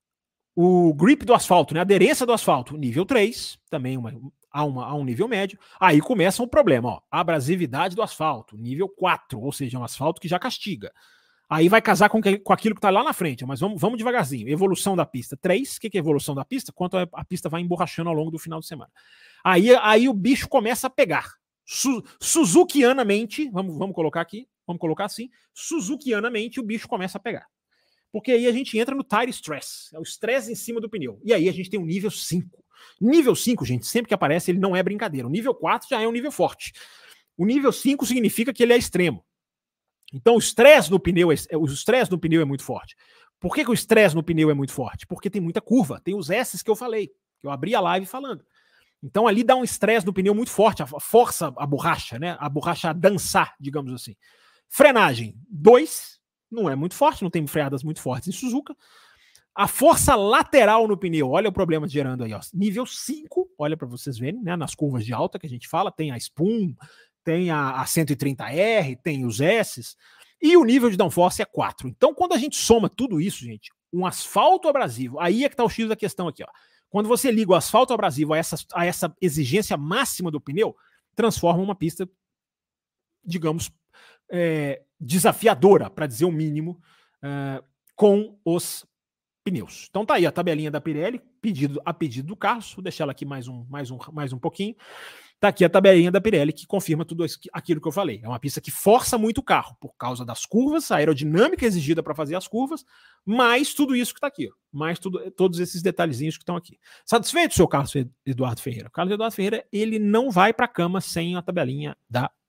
O grip do asfalto, né? A aderência do asfalto, nível três, também uma, há, uma, há um nível médio. Aí começa o problema, ó. A abrasividade do asfalto, nível quatro, ou seja, um asfalto que já castiga. Aí vai casar com, que, com aquilo que está lá na frente, mas vamos, vamos devagarzinho. Evolução da pista, três. O que, que é evolução da pista? Quanto a, a pista vai emborrachando ao longo do final de semana. Aí, aí o bicho começa a pegar. Su, Suzukianamente, vamos, vamos colocar aqui, vamos colocar assim, Suzukianamente o bicho começa a pegar. Porque aí a gente entra no tire stress, é o estresse em cima do pneu. E aí a gente tem o nível cinco. Nível cinco, gente, sempre que aparece, ele não é brincadeira. O nível quatro já é um nível forte. O nível cinco significa que ele é extremo. Então o estresse no pneu é, o estresse no pneu é muito forte. Por que, que o estresse no pneu é muito forte? Porque tem muita curva, tem os S's que eu falei, que eu abri a live falando. Então ali dá um estresse no pneu muito forte, força a borracha, né? A borracha a dançar, digamos assim. Frenagem, dois. Não é muito forte, não tem freadas muito fortes em Suzuka. A força lateral no pneu, olha o problema gerando aí, ó. Nível cinco, olha para vocês verem, né? Nas curvas de alta que a gente fala, tem a Spoon, tem a, a cento e trinta R, tem os S's, e o nível de downforce é quatro. Então, quando a gente soma tudo isso, gente, um asfalto abrasivo, aí é que tá o X da questão aqui, ó. Quando você liga o asfalto abrasivo a essa, a essa exigência máxima do pneu, transforma uma pista, digamos, É, desafiadora, para dizer o mínimo, uh, com os pneus. Então tá aí a tabelinha da Pirelli, pedido, a pedido do Carlos, vou deixar ela aqui mais um, mais, um, mais um pouquinho. Tá aqui a tabelinha da Pirelli que confirma tudo aquilo que eu falei. É uma pista que força muito o carro, por causa das curvas, a aerodinâmica exigida para fazer as curvas, mais tudo isso que tá aqui, ó, mais tudo, todos esses detalhezinhos que estão aqui. Satisfeito, seu Carlos Eduardo Ferreira? O Carlos Eduardo Ferreira, ele não vai para a cama sem a tabelinha da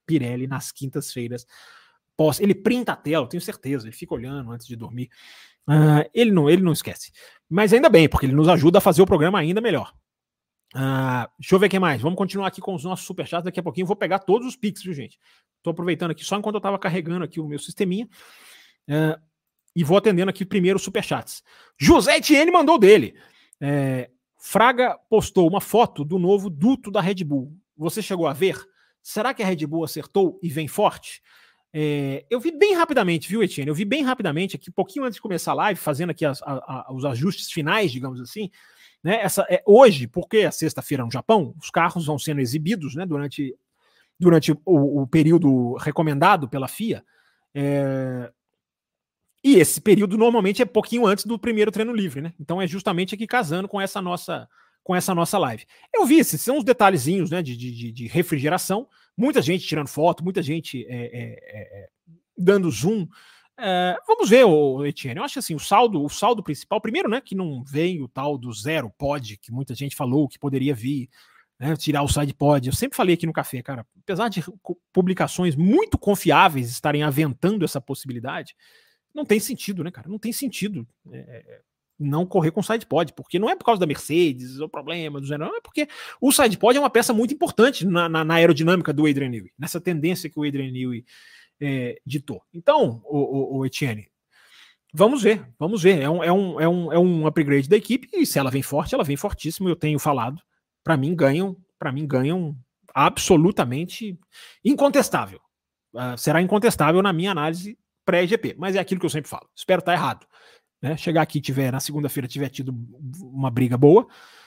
Pirelli nas quintas-feiras. Ele printa a tela, eu tenho certeza, ele fica olhando antes de dormir. Uh, ele, não, ele não esquece. Mas ainda bem, porque ele nos ajuda a fazer o programa ainda melhor. Uh, deixa eu ver o que mais. Vamos continuar aqui com os nossos superchats. Daqui a pouquinho eu vou pegar todos os Pix, viu, gente? Tô aproveitando aqui só enquanto eu tava carregando aqui o meu sisteminha. Uh, e vou atendendo aqui primeiro os superchats. José Etienne mandou dele. É, Fraga postou uma foto do novo duto da Red Bull. Você chegou a ver? Será que a Red Bull acertou e vem forte? É, eu vi bem rapidamente, viu, Etienne? Eu vi bem rapidamente aqui, pouquinho antes de começar a live, fazendo aqui as, a, a, os ajustes finais, digamos assim. Né? Essa, é, hoje, porque é sexta-feira no Japão, os carros vão sendo exibidos, né, durante, durante o, o período recomendado pela F I A. É, e esse período normalmente é pouquinho antes do primeiro treino livre, né? Então é justamente aqui casando com essa nossa, com essa nossa live. Eu vi, esses são os detalhezinhos, né, de, de, de refrigeração. Muita gente tirando foto, muita gente é, é, é, dando zoom. É, vamos ver, ô, Etienne. Eu acho assim, o saldo, o saldo principal, primeiro, né, que não vem o tal do zero pod, que muita gente falou que poderia vir, né, tirar o side pod. Eu sempre falei aqui no café, cara, apesar de publicações muito confiáveis estarem aventando essa possibilidade, não tem sentido, né, cara? Não tem sentido. É, não correr com o sidepod, porque não é por causa da Mercedes, o problema do zero, não, é porque o sidepod é uma peça muito importante na, na, na aerodinâmica do Adrian Newey, nessa tendência que o Adrian Newey é, ditou. Então, o, o, o Etienne, vamos ver, vamos ver, é um, é, um, é, um, é um upgrade da equipe, e se ela vem forte, ela vem fortíssimo, eu tenho falado, para mim ganham, para mim ganham absolutamente incontestável, uh, será incontestável na minha análise pré-G P, mas é aquilo que eu sempre falo, espero estar errado. Né, chegar aqui tiver na segunda-feira tiver tido uma briga boa,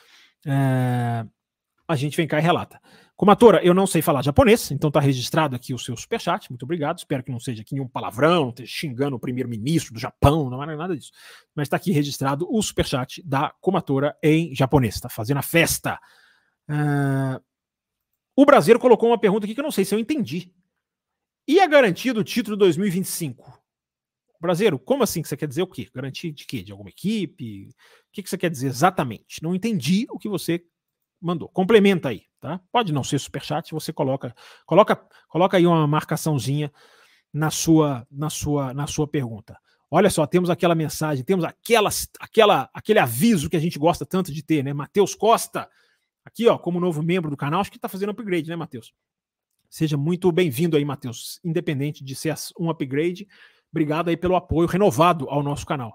é, a gente vem cá e relata. Comatora, eu não sei falar japonês, então tá registrado aqui o seu superchat, muito obrigado, espero que não seja aqui nenhum palavrão, não esteja xingando o primeiro-ministro do Japão, não é nada disso, mas tá aqui registrado o superchat da Comatora em japonês, tá fazendo a festa. É, o brasileiro colocou uma pergunta aqui que eu não sei se eu entendi. E a garantia do título dois mil e vinte e cinco? Brasileiro, como assim que você quer dizer o quê? Garantia de quê? De alguma equipe? O que, que você quer dizer exatamente? Não entendi o que você mandou. Complementa aí, tá? Pode não ser superchat, você coloca, coloca, coloca aí uma marcaçãozinha na sua, na sua, na sua pergunta. Olha só, temos aquela mensagem, temos aquela, aquela, aquele aviso que a gente gosta tanto de ter, né? Matheus Costa, aqui, ó, como novo membro do canal, acho que tá fazendo upgrade, né, Matheus? Seja muito bem-vindo aí, Matheus, independente de ser um upgrade. Obrigado aí pelo apoio renovado ao nosso canal.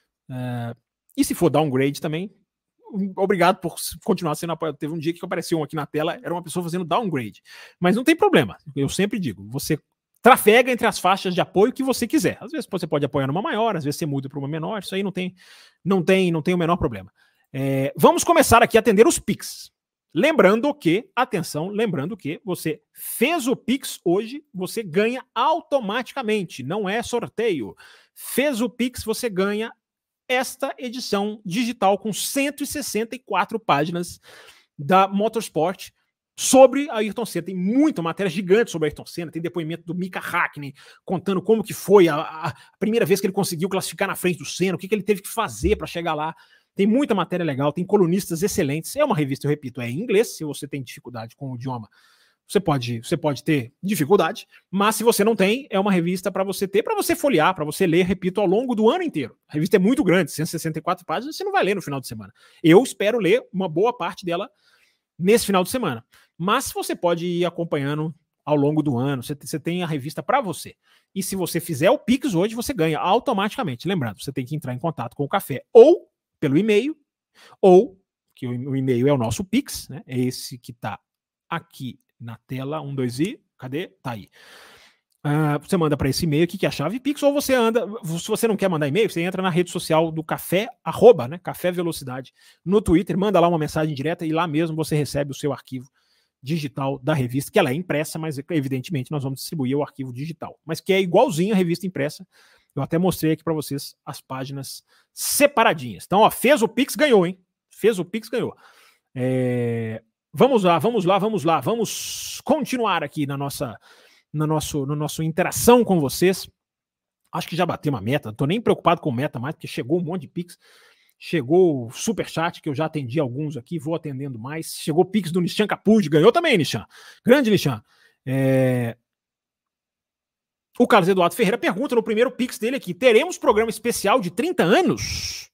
É, e se for downgrade também, obrigado por continuar sendo apoiado. Teve um dia que apareceu um aqui na tela, era uma pessoa fazendo downgrade. Mas não tem problema, eu sempre digo, você trafega entre as faixas de apoio que você quiser. Às vezes você pode apoiar numa maior, às vezes você muda para uma menor, isso aí não tem, não tem, não tem o menor problema. É, vamos começar aqui a atender os Pix. Lembrando que, atenção, lembrando que você fez o Pix hoje, você ganha automaticamente, não é sorteio. Fez o Pix, você ganha esta edição digital com cento e sessenta e quatro páginas da Motorsport sobre a Ayrton Senna. Tem muita matéria gigante sobre a Ayrton Senna, tem depoimento do Mika Hakkinen contando como que foi a, a primeira vez que ele conseguiu classificar na frente do Senna, o que, que ele teve que fazer para chegar lá. Tem muita matéria legal, tem colunistas excelentes. É uma revista, eu repito, é em inglês. Se você tem dificuldade com o idioma, você pode, você pode ter dificuldade. Mas se você não tem, é uma revista para você ter, para você folhear, para você ler, repito, ao longo do ano inteiro. A revista é muito grande, cento e sessenta e quatro páginas, você não vai ler no final de semana. Eu espero ler uma boa parte dela nesse final de semana. Mas você pode ir acompanhando ao longo do ano, você, você tem a revista para você. E se você fizer o Pix hoje, você ganha automaticamente. Lembrando, você tem que entrar em contato com o Café ou pelo e-mail, ou, que o, o e-mail é o nosso Pix, né? É esse que está aqui na tela, um, dois e, cadê? Tá aí. Uh, você manda para esse e-mail aqui, que é a chave Pix, ou você anda, se você não quer mandar e-mail, você entra na rede social do Café, arroba, né? Café Velocidade, no Twitter, manda lá uma mensagem direta e lá mesmo você recebe o seu arquivo digital da revista, que ela é impressa, mas evidentemente nós vamos distribuir o arquivo digital, mas que é igualzinho a revista impressa. Eu até mostrei aqui para vocês as páginas separadinhas. Então, ó, fez o Pix, ganhou, hein? Fez o Pix, ganhou. É... Vamos lá, vamos lá, vamos lá. Vamos continuar aqui na nossa, na nosso, na nossa interação com vocês. Acho que já bateu uma meta. Não tô nem preocupado com meta mais, porque chegou um monte de Pix. Chegou o Superchat, que eu já atendi alguns aqui, vou atendendo mais. Chegou o Pix do Nishan Capuz, ganhou também, Nishan. Grande Nishan. É... O Carlos Eduardo Ferreira pergunta no primeiro Pix dele aqui: teremos programa especial de trinta anos?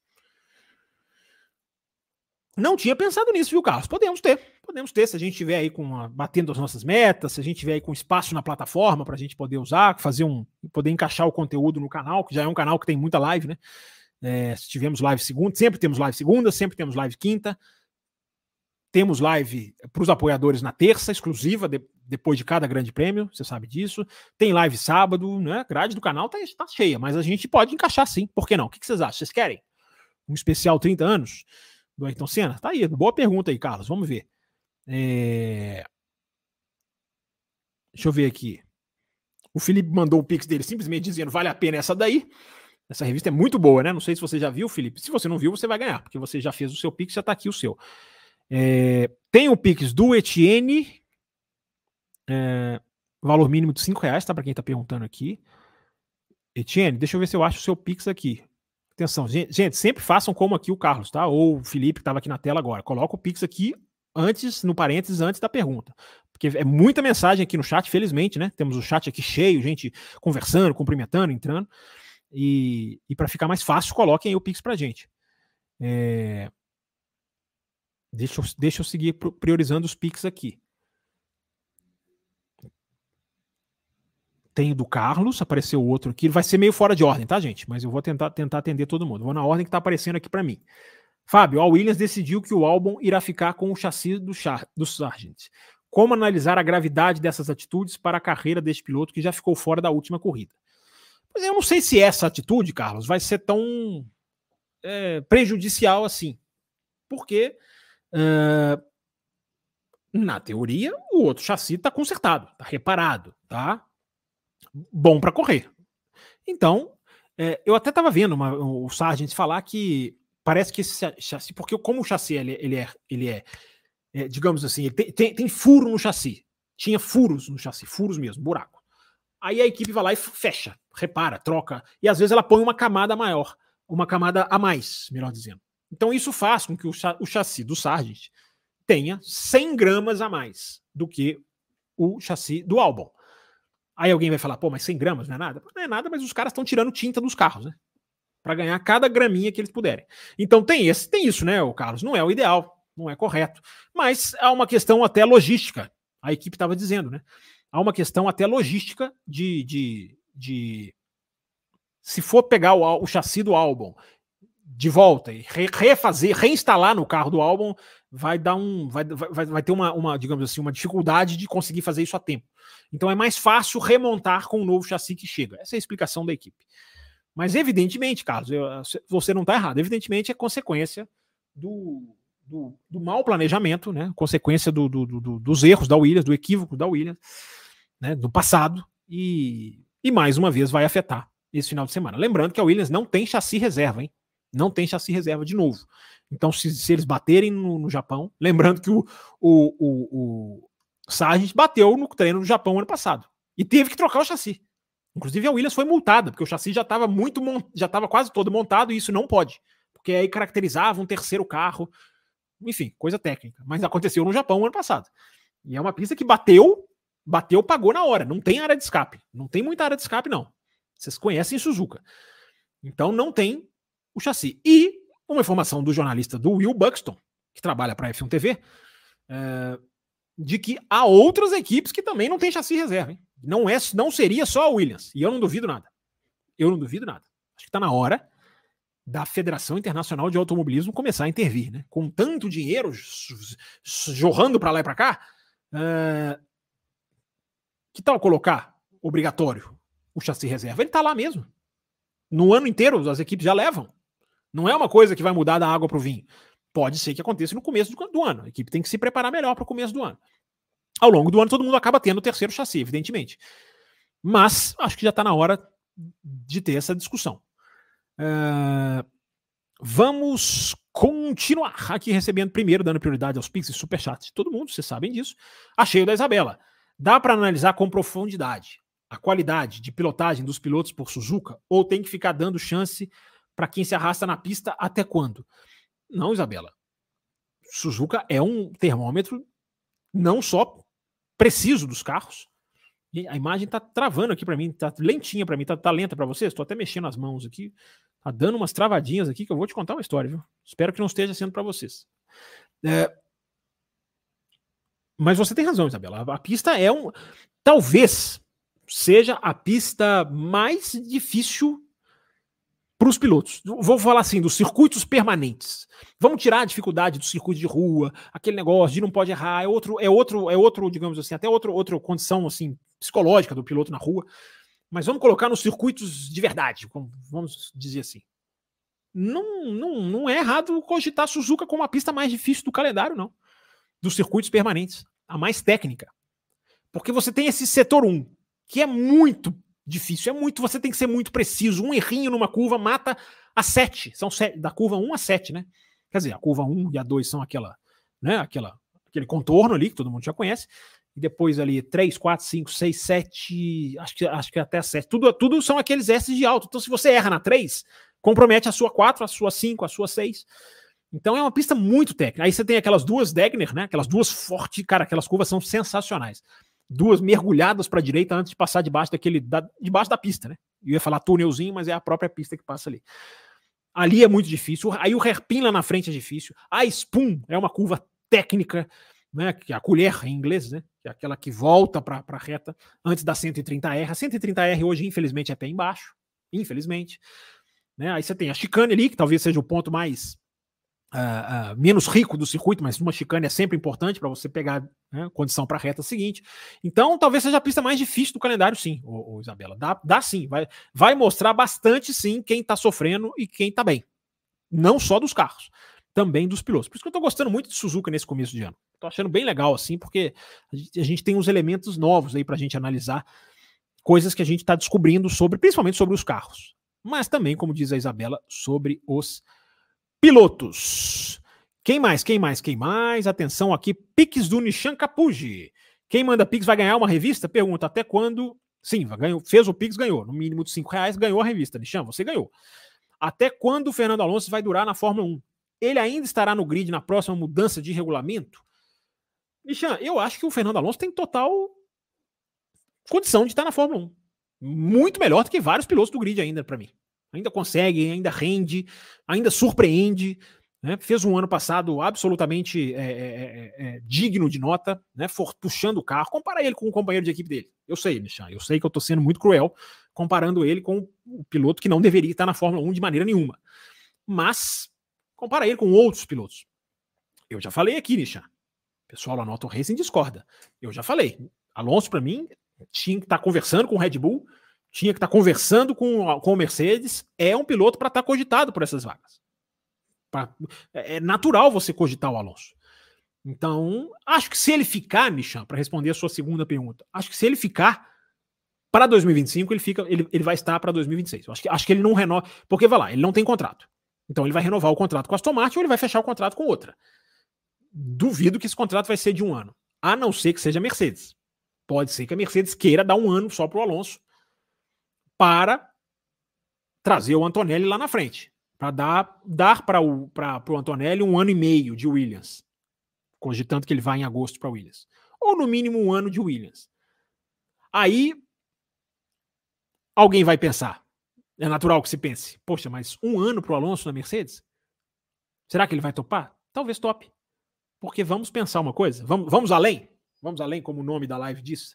Não tinha pensado nisso, viu, Carlos? Podemos ter. Podemos ter, se a gente estiver aí com uma, batendo as nossas metas, se a gente estiver aí com espaço na plataforma para a gente poder usar, fazer um, poder encaixar o conteúdo no canal, que já é um canal que tem muita live, né? É, se tivemos live segunda, sempre temos live segunda, sempre temos live quinta. Temos live para os apoiadores na terça, exclusiva, de, depois de cada grande prêmio, você sabe disso. Tem live sábado, né? A grade do canal tá, tá cheia, mas a gente pode encaixar sim, por que não? O que, que vocês acham? Vocês querem um especial trinta anos do Ayrton Senna? Tá aí, boa pergunta aí, Carlos, vamos ver. É... Deixa eu ver aqui. O Felipe mandou o Pix dele simplesmente dizendo, vale a pena essa daí. Essa revista é muito boa, né? Não sei se você já viu, Felipe. Se você não viu, você vai ganhar, porque você já fez o seu Pix, já tá aqui o seu. É, tem o Pix do Etienne, é, valor mínimo de cinco reais, tá? Para quem tá perguntando aqui. Etienne, deixa eu ver se eu acho o seu Pix aqui. Atenção, gente, gente, sempre façam como aqui o Carlos, tá? Ou o Felipe que tava aqui na tela agora. Coloca o Pix aqui antes, no parênteses, antes da pergunta. Porque é muita mensagem aqui no chat, felizmente, né? Temos o chat aqui cheio, gente conversando, cumprimentando, entrando. E, e para ficar mais fácil, coloquem aí o Pix pra gente. É... Deixa eu, deixa eu seguir priorizando os Pix aqui. Tem o do Carlos, apareceu outro aqui. Vai ser meio fora de ordem, tá, gente? Mas eu vou tentar, tentar atender todo mundo. Vou na ordem que tá aparecendo aqui para mim. Fábio, a Williams decidiu que o Albon irá ficar com o chassi do, char, do Sargent. Como analisar a gravidade dessas atitudes para a carreira deste piloto que já ficou fora da última corrida? Mas eu não sei se essa atitude, Carlos, vai ser tão é, prejudicial assim. Porque... Uh, na teoria, o outro chassi está consertado, está reparado, tá bom para correr. Então, é, eu até estava vendo uma, o Sargent falar que parece que esse chassi, porque como o chassi ele, ele, é, ele é, é, digamos assim, ele tem, tem, tem furo no chassi, tinha furos no chassi, furos mesmo, buraco. Aí a equipe vai lá e fecha, repara, troca, e às vezes ela põe uma camada maior, uma camada a mais, melhor dizendo. Então isso faz com que o, ch- o chassi do Sargent tenha cem gramas a mais do que o chassi do Albon. Aí alguém vai falar, pô, mas cem gramas não é nada? Não é nada, mas os caras estão tirando tinta dos carros, né? Para ganhar cada graminha que eles puderem. Então tem, esse, tem isso, né, o Carlos? Não é o ideal, não é correto. Mas há uma questão até logística. A equipe estava dizendo, né? Há uma questão até logística de... de, de se for pegar o, o chassi do Albon de volta e re, refazer, reinstalar no carro do Albon, vai dar um, vai, vai, vai ter uma, uma, digamos assim, uma dificuldade de conseguir fazer isso a tempo. Então é mais fácil remontar com o novo chassi que chega. Essa é a explicação da equipe. Mas evidentemente, Carlos, eu, você não está errado. Evidentemente é consequência do, do, do mau planejamento, né? Consequência do, do, do, dos erros da Williams, do equívoco da Williams, né? Do passado e, e mais uma vez vai afetar esse final de semana. Lembrando que a Williams não tem chassi reserva, hein? Não tem chassi reserva de novo. Então, se, se eles baterem no, no Japão, lembrando que o, o, o, o Sargent bateu no treino no Japão ano passado e teve que trocar o chassi. Inclusive, a Williams foi multada, porque o chassi já estava muito já estava quase todo montado e isso não pode, porque aí caracterizava um terceiro carro. Enfim, coisa técnica. Mas aconteceu no Japão ano passado. E é uma pista que bateu, bateu, pagou na hora. Não tem área de escape. Não tem muita área de escape, não. Vocês conhecem Suzuka. Então, não tem o chassi. E uma informação do jornalista do Will Buxton, que trabalha para a F um T V, é, de que há outras equipes que também não tem chassi reserva. Hein? Não, é, não seria só a Williams. E eu não duvido nada. Eu não duvido nada. Acho que está na hora da Federação Internacional de Automobilismo começar a intervir. Né? Com tanto dinheiro jorrando para lá e para cá, é, que tal colocar obrigatório o chassi reserva? Ele está lá mesmo. No ano inteiro as equipes já levam. Não é uma coisa que vai mudar da água para o vinho. Pode ser que aconteça no começo do, do ano. A equipe tem que se preparar melhor para o começo do ano. Ao longo do ano, todo mundo acaba tendo o terceiro chassi, evidentemente. Mas acho que já está na hora de ter essa discussão. Uh, vamos continuar aqui recebendo primeiro, dando prioridade aos Pix e Superchats de todo mundo, vocês sabem disso. Achei o da Isabela. Dá para analisar com profundidade a qualidade de pilotagem dos pilotos por Suzuka ou tem que ficar dando chance para quem se arrasta na pista até quando? Não, Isabela. Suzuka é um termômetro não só preciso dos carros, A imagem tá travando aqui para mim, tá lentinha para mim, tá, tá lenta para vocês. Estou até mexendo as mãos aqui, tá dando umas travadinhas aqui que eu vou te contar uma história, viu? Espero que não esteja sendo para vocês. É... Mas você tem razão, Isabela. A pista é um, talvez seja a pista mais difícil para os pilotos. Vou falar assim, dos circuitos permanentes. Vamos tirar a dificuldade do circuito de rua, aquele negócio de não pode errar, é outro, é outro, é outro, digamos assim, até outro, outra condição assim psicológica do piloto na rua. Mas vamos colocar nos circuitos de verdade, vamos dizer assim. Não, não, não é errado cogitar Suzuka como a pista mais difícil do calendário, não. Dos circuitos permanentes, a mais técnica. Porque você tem esse setor um, que é muito difícil, é muito, você tem que ser muito preciso. Um errinho numa curva mata a sete. São sete, da curva um a sete, né? Quer dizer, a curva um e a dois são aquela, né, aquela, aquele contorno ali que todo mundo já conhece. E depois ali três, quatro, cinco, seis, sete, acho que, acho que até sete. Tudo, tudo são aqueles S de alto. Então, se você erra na três, compromete a sua quatro, a sua cinco, a sua seis. Então é uma pista muito técnica. Aí você tem aquelas duas Degner, né? Aquelas duas fortes, cara, aquelas curvas são sensacionais. Duas mergulhadas para a direita antes de passar debaixo daquele, da, debaixo da pista, né? Eu ia falar túnelzinho, mas é a própria pista que passa ali. Ali é muito difícil. Aí o hairpin lá na frente é difícil. A spoon é uma curva técnica, né? Que é a colher em inglês, né? Que é aquela que volta para a reta antes da cento e trinta R. A cento e trinta R hoje, infelizmente, é pé embaixo. Infelizmente. Né? Aí você tem a chicane ali, que talvez seja o ponto mais Uh, uh, menos rico do circuito, mas uma chicane é sempre importante para você pegar, né, condição para a reta seguinte. Então, talvez seja a pista mais difícil do calendário, sim, ô, ô, Isabela. Dá, dá sim, vai, vai mostrar bastante, sim, quem está sofrendo e quem está bem. Não só dos carros, também dos pilotos. Por isso que eu estou gostando muito de Suzuka nesse começo de ano. Estou achando bem legal, assim, porque a gente, a gente tem uns elementos novos aí para a gente analisar, coisas que a gente está descobrindo sobre, principalmente sobre os carros, mas também, como diz a Isabela, sobre os pilotos. Quem mais? Quem mais? Quem mais? Atenção aqui, Pix do Nishan Capuji. Quem manda Pix vai ganhar uma revista? Pergunta, até quando? Sim, ganhou, fez o Pix, ganhou. No mínimo de cinco reais, ganhou a revista. Nishan, você ganhou. Até quando o Fernando Alonso vai durar na Fórmula um? Ele ainda estará no grid na próxima mudança de regulamento? Nishan, eu acho que o Fernando Alonso tem total condição de estar na Fórmula um. Muito melhor do que vários pilotos do grid ainda, para mim. Ainda consegue, ainda rende, ainda surpreende, né? Fez um ano passado absolutamente é, é, é, digno de nota, né? For, puxando o carro. Compara ele com o companheiro de equipe dele. Eu sei, Nishan, eu sei que eu estou sendo muito cruel comparando ele com o piloto que não deveria estar na Fórmula um de maneira nenhuma. Mas compara ele com outros pilotos. Eu já falei aqui, Nishan. O pessoal lá no Auto Racing discorda. Eu já falei. Alonso, para mim, tinha que estar conversando com o Red Bull, tinha que estar conversando com, com o Mercedes, é um piloto para estar cogitado por essas vagas. Pra, é natural você cogitar o Alonso. Então, acho que se ele ficar, Nishan, para responder a sua segunda pergunta, acho que se ele ficar para dois mil e vinte e cinco, ele, fica, ele, ele vai estar para dois mil e vinte e seis. Eu acho que, acho que ele não renova, porque vai lá, ele não tem contrato. Então ele vai renovar o contrato com a Aston Martin ou ele vai fechar o contrato com outra. Duvido que esse contrato vai ser de um ano, a não ser que seja a Mercedes. Pode ser que a Mercedes queira dar um ano só para o Alonso, para trazer o Antonelli lá na frente, para dar, dar para o, para o Antonelli um ano e meio de Williams, cogitando que ele vai em agosto para Williams, ou no mínimo um ano de Williams. Aí alguém vai pensar, é natural que se pense, poxa, mas um ano para o Alonso na Mercedes? Será que ele vai topar? Talvez tope, porque vamos pensar uma coisa, vamos, vamos além, vamos além como o nome da live diz.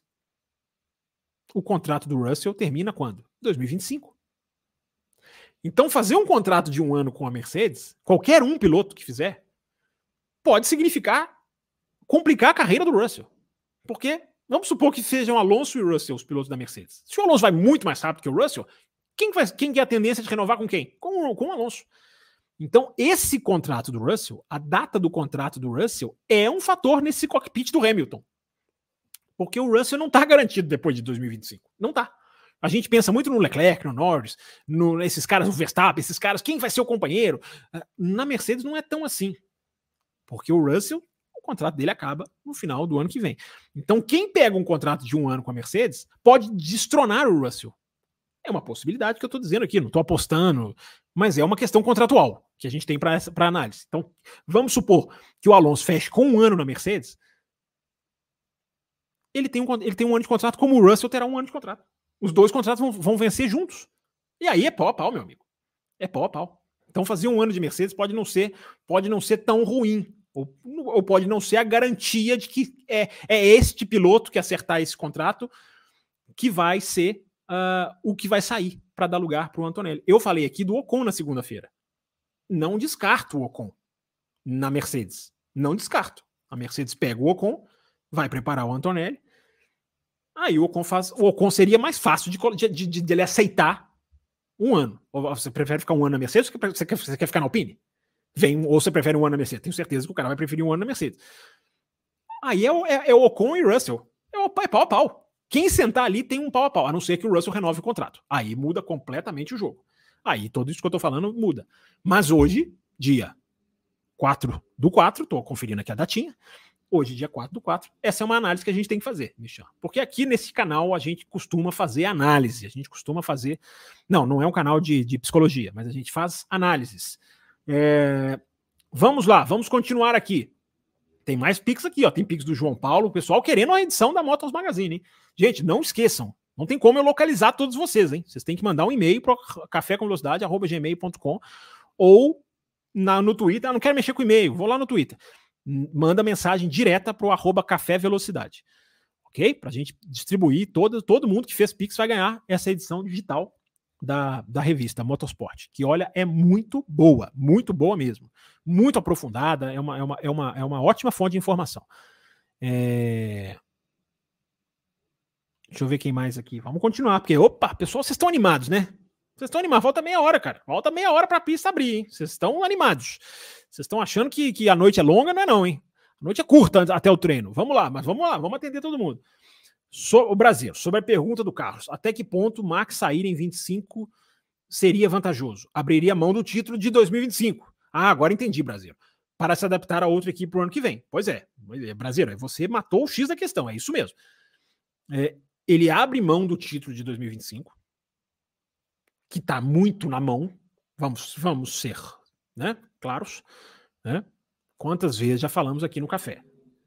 O contrato do Russell termina quando? dois mil e vinte e cinco. Então fazer um contrato de um ano com a Mercedes, qualquer um piloto que fizer, pode significar complicar a carreira do Russell. Porque, vamos supor que sejam Alonso e Russell os pilotos da Mercedes. Se o Alonso vai muito mais rápido que o Russell, quem, vai, quem tem a tendência de renovar com quem? Com, com o Alonso. Então esse contrato do Russell, a data do contrato do Russell é um fator nesse cockpit do Hamilton. Porque o Russell não está garantido depois de dois mil e vinte e cinco. Não está. A gente pensa muito no Leclerc, no Norris, no, nesses caras, no Verstappen, esses caras, quem vai ser o companheiro? Na Mercedes não é tão assim. Porque o Russell, o contrato dele acaba no final do ano que vem. Então quem pega um contrato de um ano com a Mercedes pode destronar o Russell. É uma possibilidade que eu estou dizendo aqui, não estou apostando, mas é uma questão contratual que a gente tem para análise. Então vamos supor que o Alonso feche com um ano na Mercedes. ele tem, um, ele tem um ano de contrato, como o Russell terá um ano de contrato. Os dois contratos vão, vão vencer juntos. E aí é pau a pau, meu amigo. É pau a pau. Então fazer um ano de Mercedes pode não ser, pode não ser tão ruim. Ou, ou pode não ser a garantia de que é, é este piloto que acertar esse contrato que vai ser uh, o que vai sair para dar lugar para o Antonelli. Eu falei aqui do Ocon na segunda-feira. Não descarto o Ocon na Mercedes. Não descarto. A Mercedes pega o Ocon, vai preparar o Antonelli. Aí o Ocon faz. O Ocon seria mais fácil de, de, de, de ele aceitar um ano. Ou você prefere ficar um ano na Mercedes ou você quer, você quer ficar na Alpine? Vem, ou você prefere um ano na Mercedes? Tenho certeza que o cara vai preferir um ano na Mercedes. Aí é o, é, é o Ocon e Russell. É, o, é pau a pau. Quem sentar ali tem um pau a pau, a não ser que o Russell renove o contrato. Aí muda completamente o jogo. Aí tudo isso que eu tô falando muda. Mas hoje, dia quatro do quatro, tô conferindo aqui a datinha. Hoje, dia quatro do quatro, essa é uma análise que a gente tem que fazer, Michel. Porque aqui nesse canal a gente costuma fazer análise. A gente costuma fazer. Não, não é um canal de, de psicologia, mas a gente faz análises. É... Vamos lá, vamos continuar aqui. Tem mais Pix aqui, ó. Tem Pix do João Paulo, o pessoal querendo a edição da Motos Magazine, hein? Gente, não esqueçam, não tem como eu localizar todos vocês, hein? Vocês têm que mandar um e-mail para café com velocidade arroba gmail ponto com ou na, no Twitter. Ah, não quero mexer com e-mail, vou lá no Twitter. Manda mensagem direta pro arroba Café Velocidade. Ok? Pra gente distribuir, todo, todo mundo que fez Pix vai ganhar essa edição digital da, da revista Motorsport, que olha, é muito boa, muito boa mesmo. Muito aprofundada, é uma, é uma, é uma, é uma ótima fonte de informação. É... Deixa eu ver quem mais aqui. Vamos continuar, porque, opa, pessoal, vocês estão animados, né? Vocês estão animados. Falta meia hora, cara. Falta meia hora pra pista abrir, hein? Vocês estão animados. Vocês estão achando que, que a noite é longa? Não é não, hein? A noite é curta até o treino. Vamos lá, mas vamos lá, vamos atender todo mundo. So, o Brasil, sobre a pergunta do Carlos. Até que ponto Max sair em vinte e cinco seria vantajoso? Abriria mão do título de dois mil e vinte e cinco. Ah, agora entendi, Brasil. Para se adaptar a outra equipe pro ano que vem. Pois é. Brasil, você matou o X da questão. É isso mesmo. É, ele abre mão do título de dois mil e vinte e cinco, que está muito na mão. Vamos, vamos ser, né, claros. Né? Quantas vezes já falamos aqui no Café?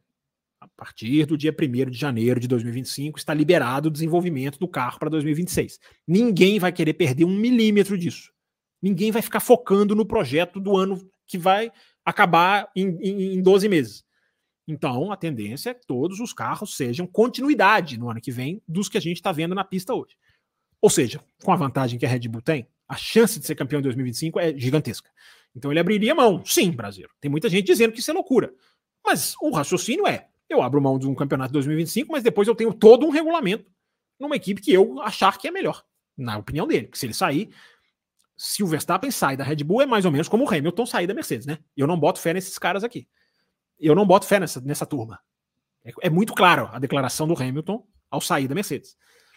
A partir do dia primeiro de janeiro de dois mil e vinte e cinco está liberado o desenvolvimento do carro para dois mil e vinte e seis. Ninguém vai querer perder um milímetro disso. Ninguém vai ficar focando no projeto do ano que vai acabar em, em, em doze meses. Então, a tendência é que todos os carros sejam continuidade no ano que vem dos que a gente está vendo na pista hoje. Ou seja, com a vantagem que a Red Bull tem, a chance de ser campeão em dois mil e vinte e cinco é gigantesca. Então ele abriria mão. Sim, Brasil. Tem muita gente dizendo que isso é loucura. Mas o raciocínio é, eu abro mão de um campeonato de dois mil e vinte e cinco, mas depois eu tenho todo um regulamento numa equipe que eu achar que é melhor. Na opinião dele. Porque se ele sair, se o Verstappen sai da Red Bull, é mais ou menos como o Hamilton sair da Mercedes, né? Eu não boto fé nesses caras aqui. Eu não boto fé nessa, nessa turma. É, é muito claro a declaração do Hamilton ao sair da Mercedes.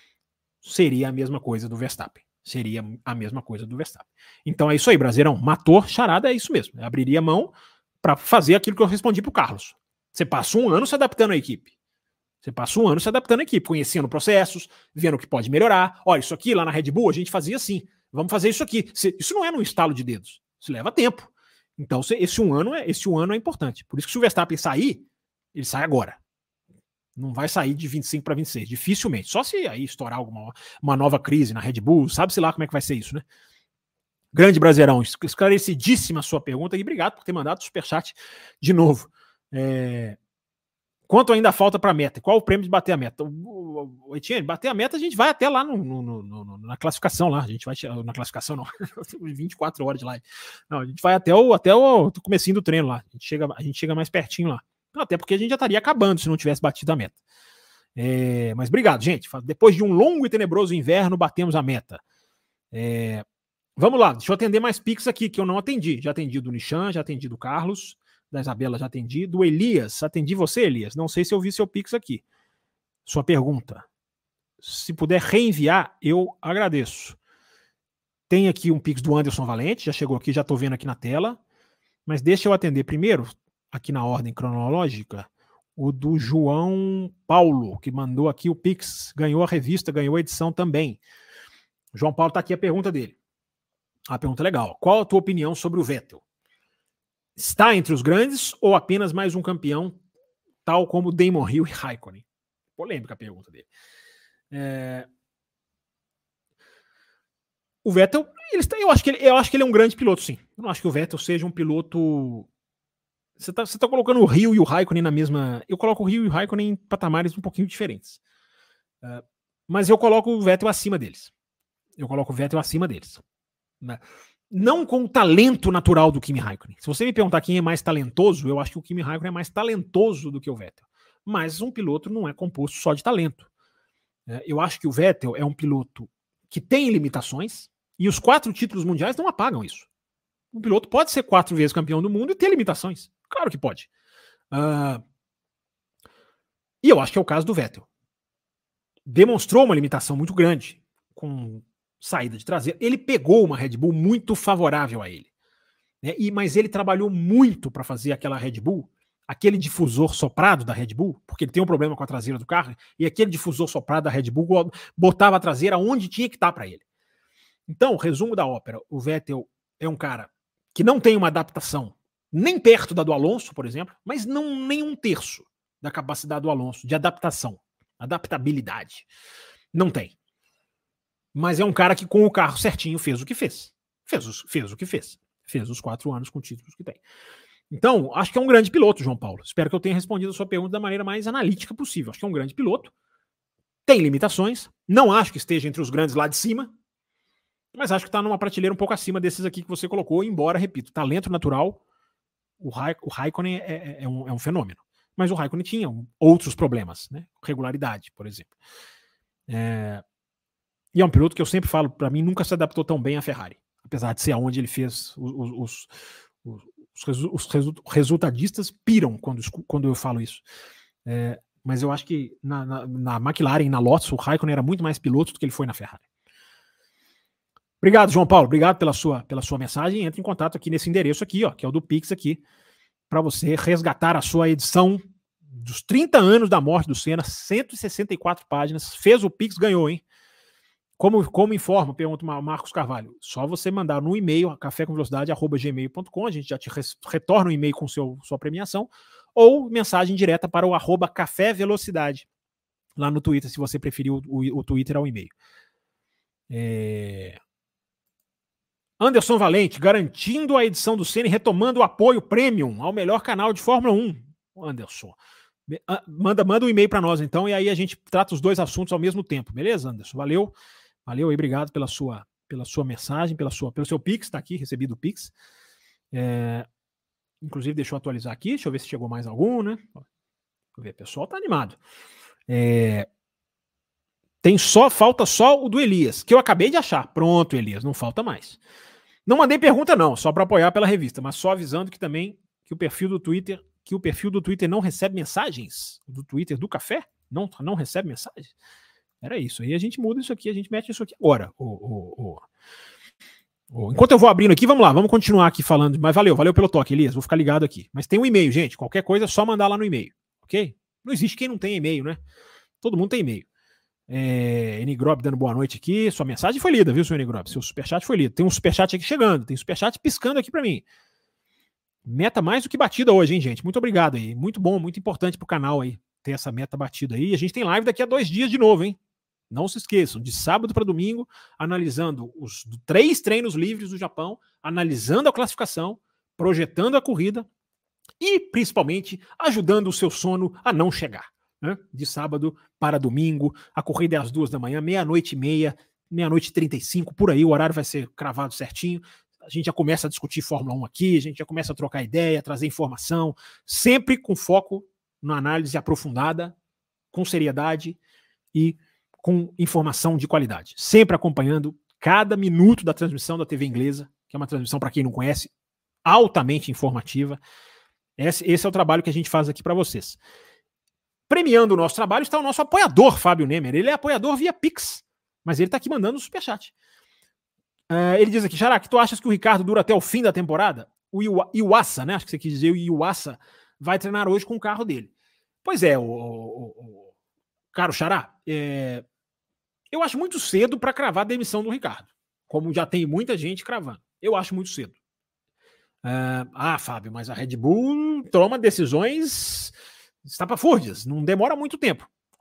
Seria a mesma coisa do Verstappen. Seria a mesma coisa do Verstappen. Então é isso aí, Brasileirão. Matou, charada, é isso mesmo. Eu abriria a mão para fazer aquilo que eu respondi pro Carlos. Você passa um ano se adaptando à equipe. Você passa um ano se adaptando à equipe, conhecendo processos, vendo o que pode melhorar. Olha, isso aqui lá na Red Bull a gente fazia assim. Vamos fazer isso aqui. Isso não é num estalo de dedos. Isso leva tempo. Então esse um ano é, esse um ano é importante. Por isso que se o Verstappen sair, ele sai agora. Não vai sair de vinte e cinco para vinte e seis, dificilmente. Só se aí estourar alguma uma nova crise na Red Bull, sabe-se lá como é que vai ser isso, né? Grande Brasileirão, esclarecidíssima a sua pergunta e obrigado por ter mandado o superchat de novo. É... Quanto ainda falta para a meta? Qual o prêmio de bater a meta? O, o, o Etienne, bater a meta a gente vai até lá no, no, no, no, na classificação lá. A gente vai na classificação não, vinte e quatro horas de live. Não, a gente vai até o, até o comecinho do treino lá. A gente chega, a gente chega mais pertinho lá. Até porque a gente já estaria acabando se não tivesse batido a meta. É, mas obrigado, gente. Depois de um longo e tenebroso inverno, batemos a meta. É, vamos lá, deixa eu atender mais Pix aqui, que eu não atendi. Já atendi do Nishan, já atendi do Carlos, da Isabela já atendi, do Elias. Atendi você, Elias. Não sei se eu vi seu Pix aqui. Sua pergunta. Se puder reenviar, eu agradeço. Tem aqui um Pix do Anderson Valente, já chegou aqui, já estou vendo aqui na tela. Mas deixa eu atender primeiro, aqui na ordem cronológica, o do João Paulo, que mandou aqui o Pix, ganhou a revista, ganhou a edição também. O João Paulo está aqui a pergunta dele. A pergunta legal. Qual a tua opinião sobre o Vettel? Está entre os grandes ou apenas mais um campeão, tal como Damon Hill e Raikkonen? polêmica a pergunta dele. É... O Vettel, ele, eu, acho que ele, eu acho que ele é um grande piloto, sim. Eu não acho que o Vettel seja um piloto... Você está você tá colocando o Rio e o Raikkonen na mesma... Eu coloco o Rio e o Raikkonen em patamares um pouquinho diferentes. Uh, mas eu coloco o Vettel acima deles. Eu coloco o Vettel acima deles. Né? Não com o talento natural do Kimi Raikkonen. Se você me perguntar quem é mais talentoso, eu acho que o Kimi Raikkonen é mais talentoso do que o Vettel. Mas um piloto não é composto só de talento. É, eu acho que o Vettel é um piloto que tem limitações e os quatro títulos mundiais não apagam isso. Um piloto pode ser quatro vezes campeão do mundo e ter limitações. Claro que pode. Uh, e eu acho que é o caso do Vettel. Demonstrou uma limitação muito grande com saída de traseira. Ele pegou uma Red Bull muito favorável a ele. Né? E, mas ele trabalhou muito para fazer aquela Red Bull, aquele difusor soprado da Red Bull, porque ele tem um problema com a traseira do carro, e aquele difusor soprado da Red Bull botava a traseira onde tinha que estar para ele. Então, resumo da ópera, o Vettel é um cara que não tem uma adaptação nem perto da do Alonso, por exemplo, mas não nem um terço da capacidade do Alonso de adaptação, adaptabilidade. Não tem. Mas é um cara que com o carro certinho fez o que fez. Fez, os, fez o que fez. Fez os quatro anos com títulos que tem. Então, acho que é um grande piloto, João Paulo. Espero que eu tenha respondido a sua pergunta da maneira mais analítica possível. Acho que é um grande piloto. Tem limitações. Não acho que esteja entre os grandes lá de cima. Mas acho que está numa prateleira um pouco acima desses aqui que você colocou. Embora, repito, talento natural, o, Ra- o Raikkonen é, é, é, um, é um fenômeno. Mas o Raikkonen tinha outros problemas, né? Regularidade, por exemplo. É... E é um piloto que eu sempre falo, para mim, nunca se adaptou tão bem à Ferrari. Apesar de ser aonde ele fez os, os, os, os, resu, os resu, resultadistas piram quando, quando eu falo isso. É, mas eu acho que na, na, na McLaren, na Lotus, o Raikkonen era muito mais piloto do que ele foi na Ferrari. Obrigado, João Paulo. Obrigado pela sua, pela sua mensagem. Entre em contato aqui nesse endereço aqui, ó, que é o do Pix aqui, para você resgatar a sua edição dos trinta anos da morte do Senna, cento e sessenta e quatro páginas. Fez o Pix, ganhou, hein? Como, como informa, pergunta o Marcos Carvalho, só você mandar no e-mail, café com velocidade arroba gmail ponto com, a gente já te res, retorna o e-mail com seu, sua premiação, ou mensagem direta para o arroba café velocidade, lá no Twitter, se você preferir o, o, o Twitter ao e-mail. É... Anderson Valente, garantindo a edição do Senna e retomando o apoio premium ao melhor canal de Fórmula um. Anderson, manda, manda um e-mail para nós então, e aí a gente trata os dois assuntos ao mesmo tempo, beleza, Anderson? Valeu. Valeu aí, obrigado pela sua, pela sua mensagem, pela sua, pelo seu Pix, tá aqui, recebido o Pix. É, inclusive, deixa eu atualizar aqui, deixa eu ver se chegou mais algum, né? Deixa eu ver, o pessoal tá animado. É, tem só, falta só o do Elias, que eu acabei de achar. Pronto, Elias, não falta mais. Não mandei pergunta não, só para apoiar pela revista, mas só avisando que também que o perfil do Twitter, que o perfil do Twitter não recebe mensagens, do Twitter do Café, não, não recebe mensagens. Era isso. Aí a gente muda isso aqui, a gente mete isso aqui agora. O, o, o, o. Enquanto eu vou abrindo aqui, vamos lá, vamos continuar aqui falando. Mas valeu, valeu pelo toque, Elias. Vou ficar ligado aqui. Mas tem um e-mail, gente. Qualquer coisa é só mandar lá no e-mail. Ok? Não existe quem não tem e-mail, né? Todo mundo tem e-mail. É, Enigrob dando boa noite aqui. Sua mensagem foi lida, viu, senhor Enigrob? Seu superchat foi lido. Tem um superchat aqui chegando. Tem superchat piscando aqui pra mim. Meta mais do que batida hoje, hein, gente? Muito obrigado aí. Muito bom, muito importante pro canal aí ter essa meta batida aí. E a gente tem live daqui a dois dias de novo, hein? Não se esqueçam, de sábado para domingo, analisando os três treinos livres do Japão, analisando a classificação, projetando a corrida e, principalmente, ajudando o seu sono a não chegar. Né? De sábado para domingo, a corrida é às duas da manhã, meia-noite e meia, meia-noite e trinta e cinco, por aí, o horário vai ser cravado certinho. A gente já começa a discutir Fórmula um aqui, a gente já começa a trocar ideia, trazer informação, sempre com foco na análise aprofundada, com seriedade e com informação de qualidade. Sempre acompanhando cada minuto da transmissão da T V inglesa, que é uma transmissão, para quem não conhece, altamente informativa. Esse, esse é o trabalho que a gente faz aqui para vocês. Premiando o nosso trabalho está o nosso apoiador, Fábio Nemer. Ele é apoiador via Pix, mas ele está aqui mandando o superchat. Uh, ele diz aqui, Xará, que tu achas que o Ricardo dura até o fim da temporada? O Iwasa, né? Acho que você quis dizer o Iwasa, vai treinar hoje com o carro dele. Pois é, o, o, o caro Xará, é, eu acho muito cedo para cravar a demissão do Ricardo, como já tem muita gente cravando. Eu acho muito cedo. Uh, ah, Fábio, mas a Red Bull toma decisões estapafúrdias, não demora muito tempo.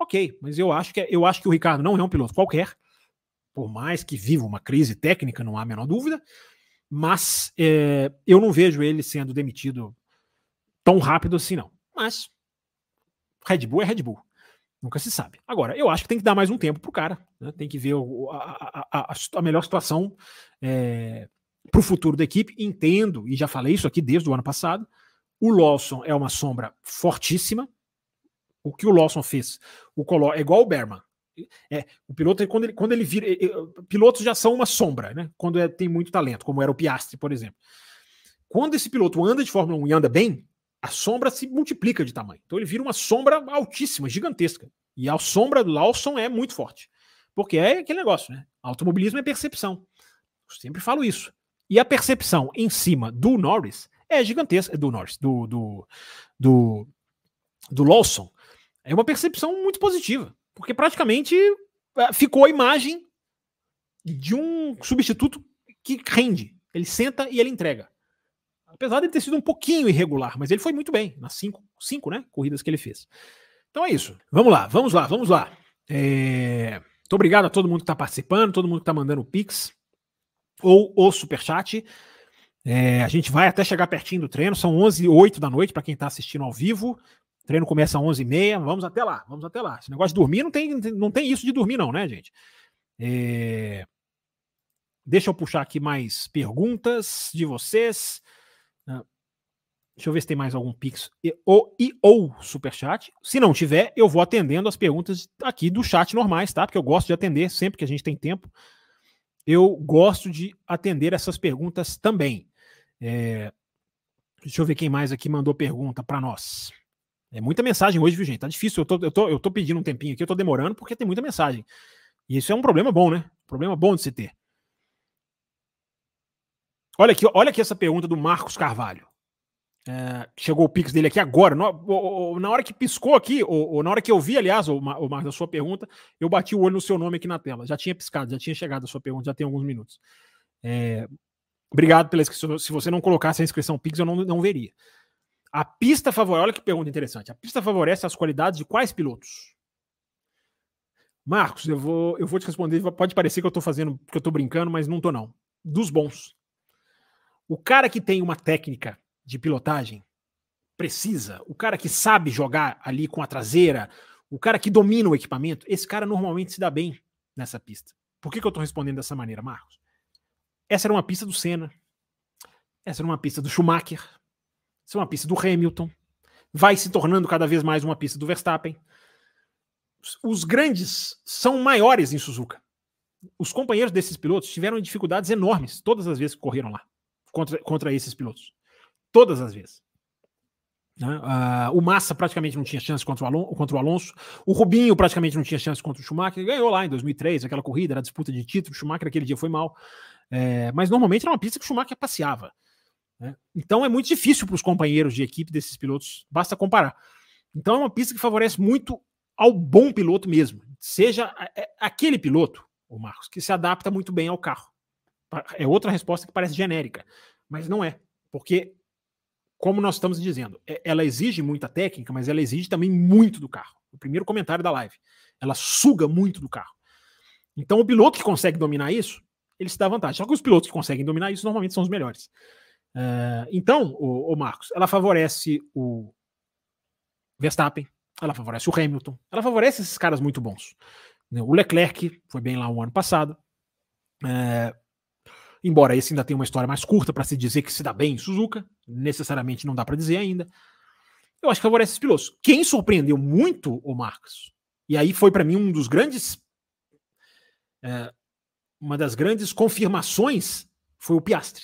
ok, mas eu acho, que, eu acho que o Ricardo não é um piloto qualquer, por mais que viva uma crise técnica, não há a menor dúvida, mas é, eu não vejo ele sendo demitido tão rápido assim, não. Mas Red Bull é Red Bull. Nunca se sabe. Agora, eu acho que tem que dar mais um tempo pro cara. Né? Tem que ver o, a, a, a, a melhor situação é, pro futuro da equipe. Entendo, e já falei isso aqui desde o ano passado, o Lawson é uma sombra fortíssima. O que o Lawson fez, o Colo, é igual o Berman. É, o piloto, quando ele, quando ele vira... Pilotos já são uma sombra, né? Quando é, tem muito talento, como era o Piastri, por exemplo. Quando esse piloto anda de Fórmula um e anda bem, a sombra se multiplica de tamanho. Então ele vira uma sombra altíssima, gigantesca. E a sombra do Lawson é muito forte. Porque é aquele negócio, né? Automobilismo é percepção. Eu sempre falo isso. E a percepção em cima do Norris é gigantesca. Do Norris, do, do, do, do Lawson. É uma percepção muito positiva. Porque praticamente ficou a imagem de um substituto que rende. Ele senta e ele entrega. Apesar de ter sido um pouquinho irregular, mas ele foi muito bem nas cinco, cinco né, corridas que ele fez. Então é isso. Vamos lá, vamos lá, vamos lá. É... Muito obrigado a todo mundo que está participando, todo mundo que está mandando o Pix ou o Superchat. É... A gente vai até chegar pertinho do treino, são onze e oito da noite para quem está assistindo ao vivo. O treino começa às onze e meia, vamos até lá, vamos até lá. Esse negócio de dormir, não tem, não tem isso de dormir não, né, gente? É... Deixa eu puxar aqui mais perguntas de vocês. Deixa eu ver se tem mais algum Pix e ou, e, ou Superchat. Se não tiver, eu vou atendendo as perguntas aqui do chat normais, tá? Porque eu gosto de atender sempre que a gente tem tempo. Eu gosto de atender essas perguntas também. É... Deixa eu ver quem mais aqui mandou pergunta para nós. É muita mensagem hoje, viu, gente? Tá difícil. Eu tô, eu, tô, eu tô pedindo um tempinho aqui, eu tô demorando porque tem muita mensagem. E isso é um problema bom, né? Problema bom de se ter. Olha aqui, olha aqui essa pergunta do Marcos Carvalho. É, chegou o Pix dele aqui agora. No, na hora que piscou aqui, ou, ou na hora que eu vi, aliás, o, o Marcos, a sua pergunta, eu bati o olho no seu nome aqui na tela. Já tinha piscado, já tinha chegado a sua pergunta, já tem alguns minutos. É, obrigado pela inscrição. Se você não colocasse a inscrição Pix, eu não, não veria. A pista favorece, olha que pergunta interessante. A pista favorece as qualidades de quais pilotos? Marcos, eu vou, eu vou te responder. Pode parecer que eu estou fazendo, que eu estou brincando, mas não estou não. Dos bons. O cara que tem uma técnica de pilotagem precisa, o cara que sabe jogar ali com a traseira, o cara que domina o equipamento, esse cara normalmente se dá bem nessa pista. Por que, que eu estou respondendo dessa maneira, Marcos? Essa era uma pista do Senna, essa era uma pista do Schumacher, essa é uma pista do Hamilton, vai se tornando cada vez mais uma pista do Verstappen. Os grandes são maiores em Suzuka. Os companheiros desses pilotos tiveram dificuldades enormes todas as vezes que correram lá contra, contra esses pilotos. Todas as vezes. Né? Uh, o Massa praticamente não tinha chance contra o, Alon- contra o Alonso. O Rubinho praticamente não tinha chance contra o Schumacher. Ganhou lá em dois mil e três, aquela corrida, era disputa de título. O Schumacher aquele dia foi mal. É, mas normalmente era uma pista que o Schumacher passeava. Né? Então é muito difícil para os companheiros de equipe desses pilotos. Basta comparar. Então é uma pista que favorece muito ao bom piloto mesmo. Seja aquele piloto, o Marcos, que se adapta muito bem ao carro. É outra resposta que parece genérica. Mas não é. Porque como nós estamos dizendo, ela exige muita técnica, mas ela exige também muito do carro. O primeiro comentário da live. Ela suga muito do carro. Então o piloto que consegue dominar isso, ele se dá vantagem. Só que os pilotos que conseguem dominar isso normalmente são os melhores. Uh, então, o, o Marcos, ela favorece o Verstappen, ela favorece o Hamilton, ela favorece esses caras muito bons. O Leclerc foi bem lá um ano passado. Uh, Embora esse ainda tenha uma história mais curta para se dizer que se dá bem em Suzuka, necessariamente não dá para dizer ainda. Eu acho que favorece esses pilotos. Quem surpreendeu muito o Marcos, e aí foi para mim um dos grandes, é, uma das grandes confirmações, foi o Piastri.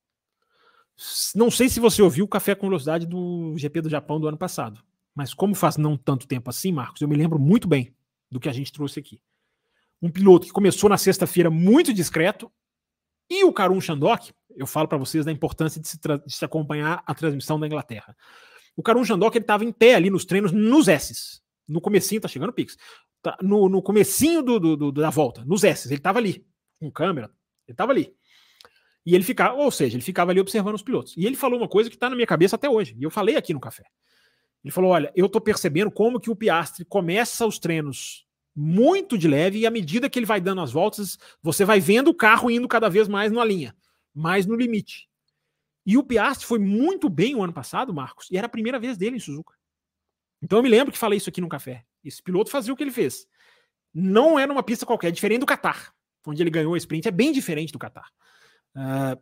Não sei se você ouviu o Café com Velocidade do G P do Japão do ano passado, mas como faz não tanto tempo assim, Marcos, eu me lembro muito bem do que a gente trouxe aqui. Um piloto que começou na sexta-feira muito discreto. E o Karun Chandhok, eu falo para vocês da importância de se, tra- de se acompanhar a transmissão da Inglaterra. O Karun Chandhok, ele estava em pé ali nos treinos, nos S's. No comecinho, tá chegando o Pix. Tá, no, no comecinho do, do, do, da volta, nos S's, ele estava ali, com câmera, ele estava ali. E ele ficava, ou seja, ele ficava ali observando os pilotos. E ele falou uma coisa que está na minha cabeça até hoje, e eu falei aqui no café. Ele falou, olha, eu tô percebendo como que o Piastri começa os treinos muito de leve e à medida que ele vai dando as voltas, você vai vendo o carro indo cada vez mais na linha, mais no limite. E o Piastri foi muito bem o ano passado, Marcos, e era a primeira vez dele em Suzuka. Então eu me lembro que falei isso aqui num café. Esse piloto fazia o que ele fez. Não é numa pista qualquer, é diferente do Qatar, onde ele ganhou o sprint, é bem diferente do Qatar. Uh,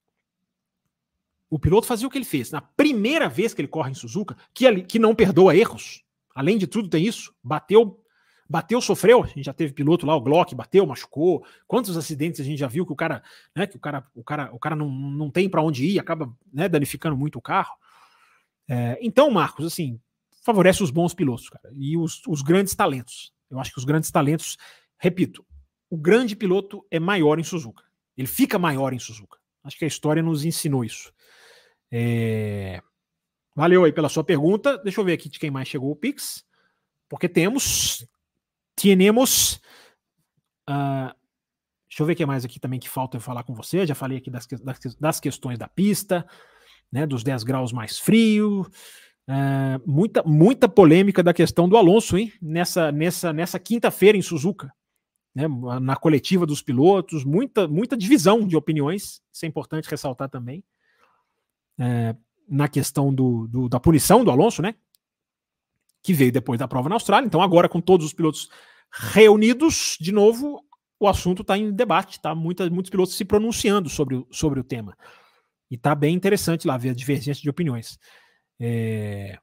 o piloto fazia o que ele fez. Na primeira vez que ele corre em Suzuka, que, que não perdoa erros, além de tudo tem isso, bateu, bateu, sofreu, a gente já teve piloto lá, o Glock, bateu, machucou, quantos acidentes a gente já viu que o cara, né, que o cara, o cara, o cara não, não tem para onde ir, acaba, né, danificando muito o carro. É, então, Marcos, assim, favorece os bons pilotos, cara, e os, os grandes talentos. Eu acho que os grandes talentos, repito, o grande piloto é maior em Suzuka. Ele fica maior em Suzuka. Acho que a história nos ensinou isso. É... Valeu aí pela sua pergunta. Deixa eu ver aqui de quem mais chegou o Pix. Porque temos... Temos... Uh, deixa eu ver o que mais aqui também que falta eu falar com você. Já falei aqui das, das, das questões da pista, né, dos dez graus mais frio. Uh, muita, muita polêmica da questão do Alonso, hein? Nessa, nessa, nessa quinta-feira em Suzuka. Né, na coletiva dos pilotos, muita, muita divisão de opiniões, isso é importante ressaltar também, é, na questão do, do, da punição do Alonso, né, que veio depois da prova na Austrália. Então agora com todos os pilotos reunidos, de novo, o assunto está em debate, tá? Muita, muitos pilotos se pronunciando sobre o, sobre o tema, e está bem interessante lá ver a divergência de opiniões. É...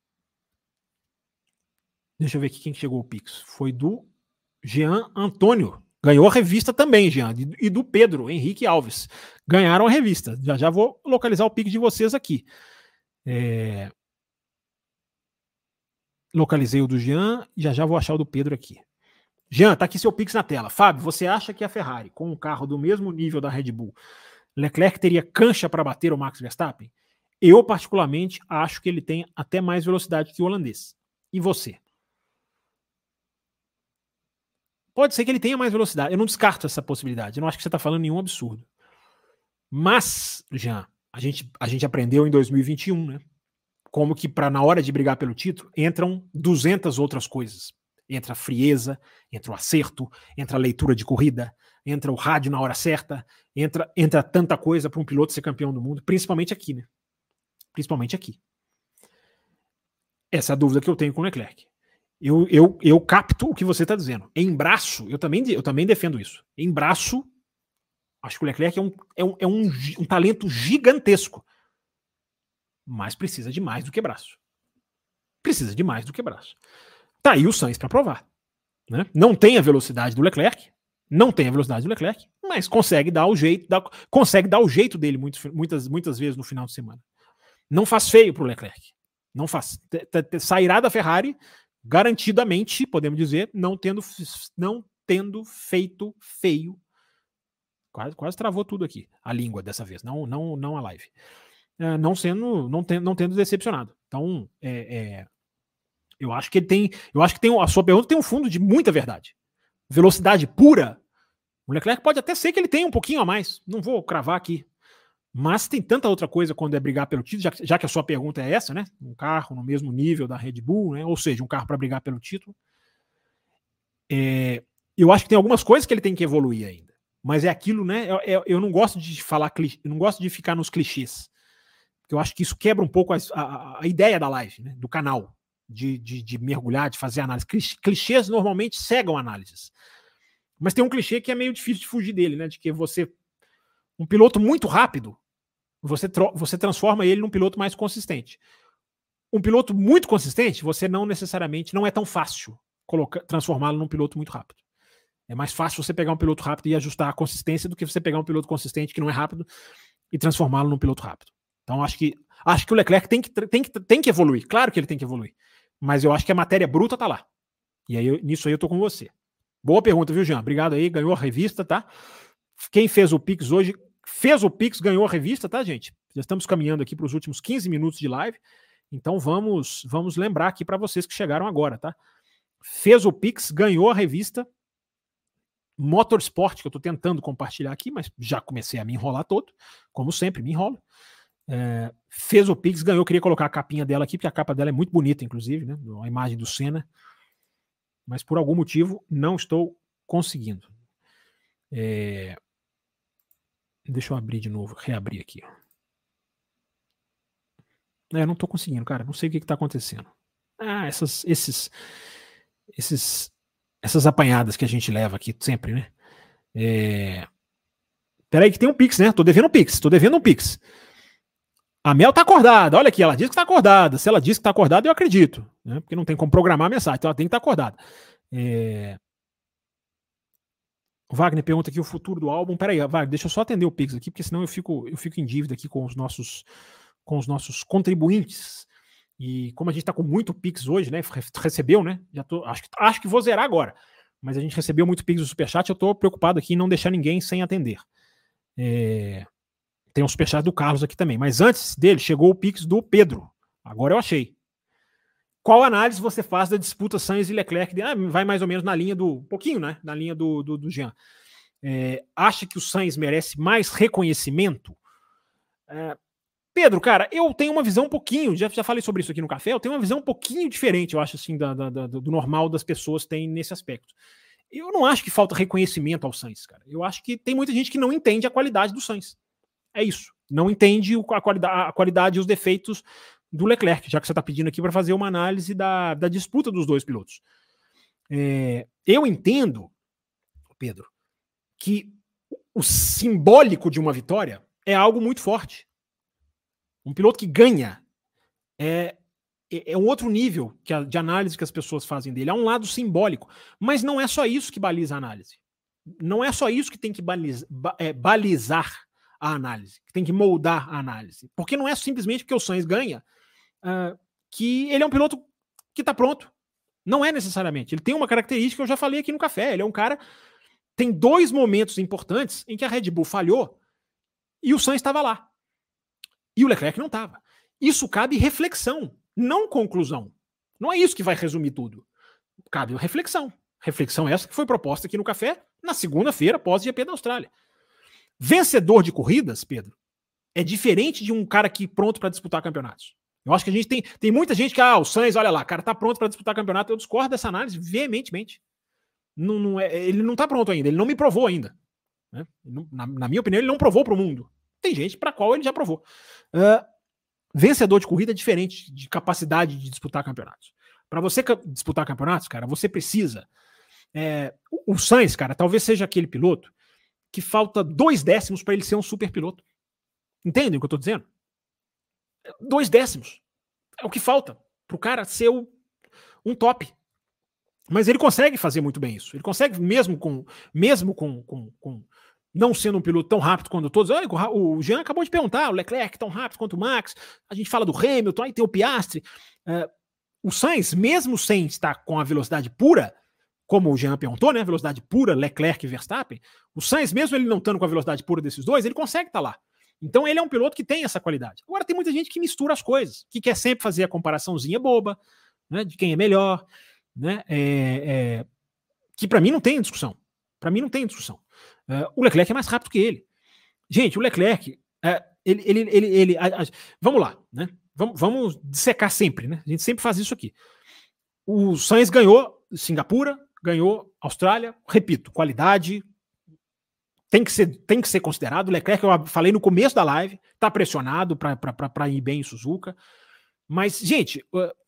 Deixa eu ver aqui quem chegou o Pix, foi do Jean Antônio, ganhou a revista também, Jean, e do Pedro Henrique Alves, ganharam a revista. Já já vou localizar o Pix de vocês aqui. É... Localizei o do Jean e já já vou achar o do Pedro aqui. Jean, tá aqui seu Pix na tela. Fábio, você acha que a Ferrari, com um carro do mesmo nível da Red Bull, Leclerc teria cancha para bater o Max Verstappen? Eu, particularmente, acho que ele tem até mais velocidade que o holandês. E você? Pode ser que ele tenha mais velocidade. Eu não descarto essa possibilidade. Eu não acho que você está falando nenhum absurdo. Mas, Jean, a gente, a gente aprendeu em dois mil e vinte e um, né? Como que para na hora de brigar pelo título, entram duzentas outras coisas. Entra a frieza, entra o acerto, entra a leitura de corrida, entra o rádio na hora certa, entra, entra tanta coisa para um piloto ser campeão do mundo, principalmente aqui, né? Principalmente aqui. Essa é a dúvida que eu tenho com o Leclerc. Eu, eu, eu capto o que você está dizendo. Em braço, eu também, eu também defendo isso. Em braço, acho que o Leclerc é um, é um, é um, um talento gigantesco. Mas precisa de mais do que braço. Precisa de mais do que braço. Tá aí o Sainz para provar. Né? Não tem a velocidade do Leclerc, não tem a velocidade do Leclerc, mas consegue dar o jeito, dá, consegue dar o jeito dele muito, muitas, muitas vezes no final de semana. Não faz feio para o Leclerc. Não faz. Sairá da Ferrari garantidamente, podemos dizer, não tendo, não tendo feito feio. Quase, quase travou tudo aqui, a língua dessa vez, não, não, não a live. É, não sendo, não, ten, não tendo decepcionado. Então, é, é, eu acho que ele tem, eu acho que tem, a sua pergunta tem um fundo de muita verdade. Velocidade pura, o Leclerc pode até ser que ele tenha um pouquinho a mais, não vou cravar aqui. Mas tem tanta outra coisa quando é brigar pelo título, já, já que a sua pergunta é essa, né? Um carro no mesmo nível da Red Bull, né? Ou seja, um carro para brigar pelo título. É, eu acho que tem algumas coisas que ele tem que evoluir ainda. Mas é aquilo, né? Eu, eu, eu não gosto de falar, eu não gosto de ficar nos clichês. Porque eu acho que isso quebra um pouco a, a, a ideia da live, né? Do canal, de, de, de mergulhar, de fazer análise. Clichês normalmente cegam análises. Mas tem um clichê que é meio difícil de fugir dele, né? De que você, um piloto muito rápido, Você, você transforma ele num piloto mais consistente. Um piloto muito consistente, você não necessariamente, não é tão fácil transformá-lo num piloto muito rápido. É mais fácil você pegar um piloto rápido e ajustar a consistência do que você pegar um piloto consistente que não é rápido e transformá-lo num piloto rápido. Então acho que, acho que o Leclerc tem que, tem, que, tem que evoluir. Claro que ele tem que evoluir. Mas eu acho que a matéria bruta tá lá. E aí, eu, nisso aí eu tô com você. Boa pergunta, viu, Jean? Obrigado aí, ganhou a revista, tá? Quem fez o Pix hoje... Fez o Pix, ganhou a revista, tá, gente? Já estamos caminhando aqui para os últimos quinze minutos de live, então vamos, vamos lembrar aqui para vocês que chegaram agora, tá? Fez o Pix, ganhou a revista Motorsport, que eu estou tentando compartilhar aqui, mas já comecei a me enrolar todo, como sempre, me enrolo. É, fez o Pix, ganhou. Eu queria colocar a capinha dela aqui, porque a capa dela é muito bonita, inclusive, né? A imagem do Senna. Mas por algum motivo não estou conseguindo. É... Deixa eu abrir de novo, reabrir aqui. É, eu não estou conseguindo, cara. Não sei o que está acontecendo. Ah, essas, esses, esses, essas apanhadas que a gente leva aqui sempre, né? É... Peraí que tem um Pix, né? Tô devendo um Pix, tô devendo um Pix. A Mel tá acordada, olha aqui, ela diz que tá acordada. Se ela diz que tá acordada, eu acredito, né? Porque não tem como programar a mensagem, então ela tem que estar tá acordada. É... O Wagner pergunta aqui o futuro do álbum. Peraí, Wagner, deixa eu só atender o Pix aqui, porque senão eu fico, eu fico em dívida aqui com os nossos, com os nossos contribuintes. E como a gente tá com muito Pix hoje, né? Recebeu, né? Já tô, acho, acho que vou zerar agora. Mas a gente recebeu muito Pix do Superchat, eu tô preocupado aqui em não deixar ninguém sem atender. É... Tem um Superchat do Carlos aqui também. Mas antes dele, chegou o Pix do Pedro. Agora eu achei. Qual análise você faz da disputa Sainz e Leclerc? Ah, vai mais ou menos na linha do... Um pouquinho, né? Na linha do, do, do Jean. É, acha que o Sainz merece mais reconhecimento? É, Pedro, cara, eu tenho uma visão um pouquinho... Já, já falei sobre isso aqui no café. Eu tenho uma visão um pouquinho diferente, eu acho, assim, da, da, da, do normal das pessoas têm nesse aspecto. Eu não acho que falta reconhecimento ao Sainz, cara. Eu acho que tem muita gente que não entende a qualidade do Sainz. É isso. Não entende a qualidade, a qualidade e os defeitos do Leclerc, já que você está pedindo aqui para fazer uma análise da, da disputa dos dois pilotos. É, eu entendo, Pedro, que o simbólico de uma vitória é algo muito forte. Um piloto que ganha é, é um outro nível que a, de análise que as pessoas fazem dele. Há um lado simbólico. Mas não é só isso que baliza a análise. Não é só isso que tem que baliza, ba, é, balizar a análise, que tem que moldar a análise. Porque não é simplesmente porque o Sainz ganha uh, que ele é um piloto que está pronto. Não é necessariamente. Ele tem uma característica que eu já falei aqui no café. Ele é um cara... Tem dois momentos importantes em que a Red Bull falhou e o Sainz estava lá. E o Leclerc não estava. Isso cabe reflexão, não conclusão. Não é isso que vai resumir tudo. Cabe reflexão. Reflexão essa que foi proposta aqui no café na segunda-feira, pós-G P da Austrália. Vencedor de corridas, Pedro, é diferente de um cara que pronto para disputar campeonatos. Eu acho que a gente tem, tem muita gente que, ah, o Sainz, olha lá, cara, tá pronto para disputar campeonato. Eu discordo dessa análise veementemente. Não, não é, ele não tá pronto ainda, ele não me provou ainda. Né? Na, na minha opinião, ele não provou para o mundo. Tem gente para qual ele já provou. Uh, vencedor de corrida é diferente de capacidade de disputar campeonatos. Para você disputar campeonatos, cara, você precisa... É, o Sainz, cara, talvez seja aquele piloto que falta dois décimos para ele ser um super piloto. Entendem o que eu tô dizendo? Dois décimos. É o que falta pro cara ser o, um top. Mas ele consegue fazer muito bem isso. Ele consegue, mesmo com mesmo com, com, com não sendo um piloto tão rápido quanto todos. Olha, o Jean acabou de perguntar, o Leclerc tão rápido quanto o Max. A gente fala do Hamilton, aí tem o Piastri. Uh, o Sainz, mesmo sem estar com a velocidade pura, como o Jean perguntou, né? Velocidade pura, Leclerc e Verstappen. O Sainz, mesmo ele não estando com a velocidade pura desses dois, ele consegue estar lá. Então ele é um piloto que tem essa qualidade. Agora tem muita gente que mistura as coisas, que quer sempre fazer a comparaçãozinha boba, né? De quem é melhor, né? É, é, que para mim não tem discussão. Para mim não tem discussão. Uh, o Leclerc é mais rápido que ele. Gente, o Leclerc, uh, ele, ele, ele, ele a, a, vamos lá, né? Vamos, vamos dissecar sempre, né? A gente sempre faz isso aqui. O Sainz ganhou Singapura, ganhou Austrália, repito, qualidade tem que ser, tem que ser considerado. O Leclerc, eu falei no começo da live, tá pressionado para ir bem em Suzuka. Mas, gente,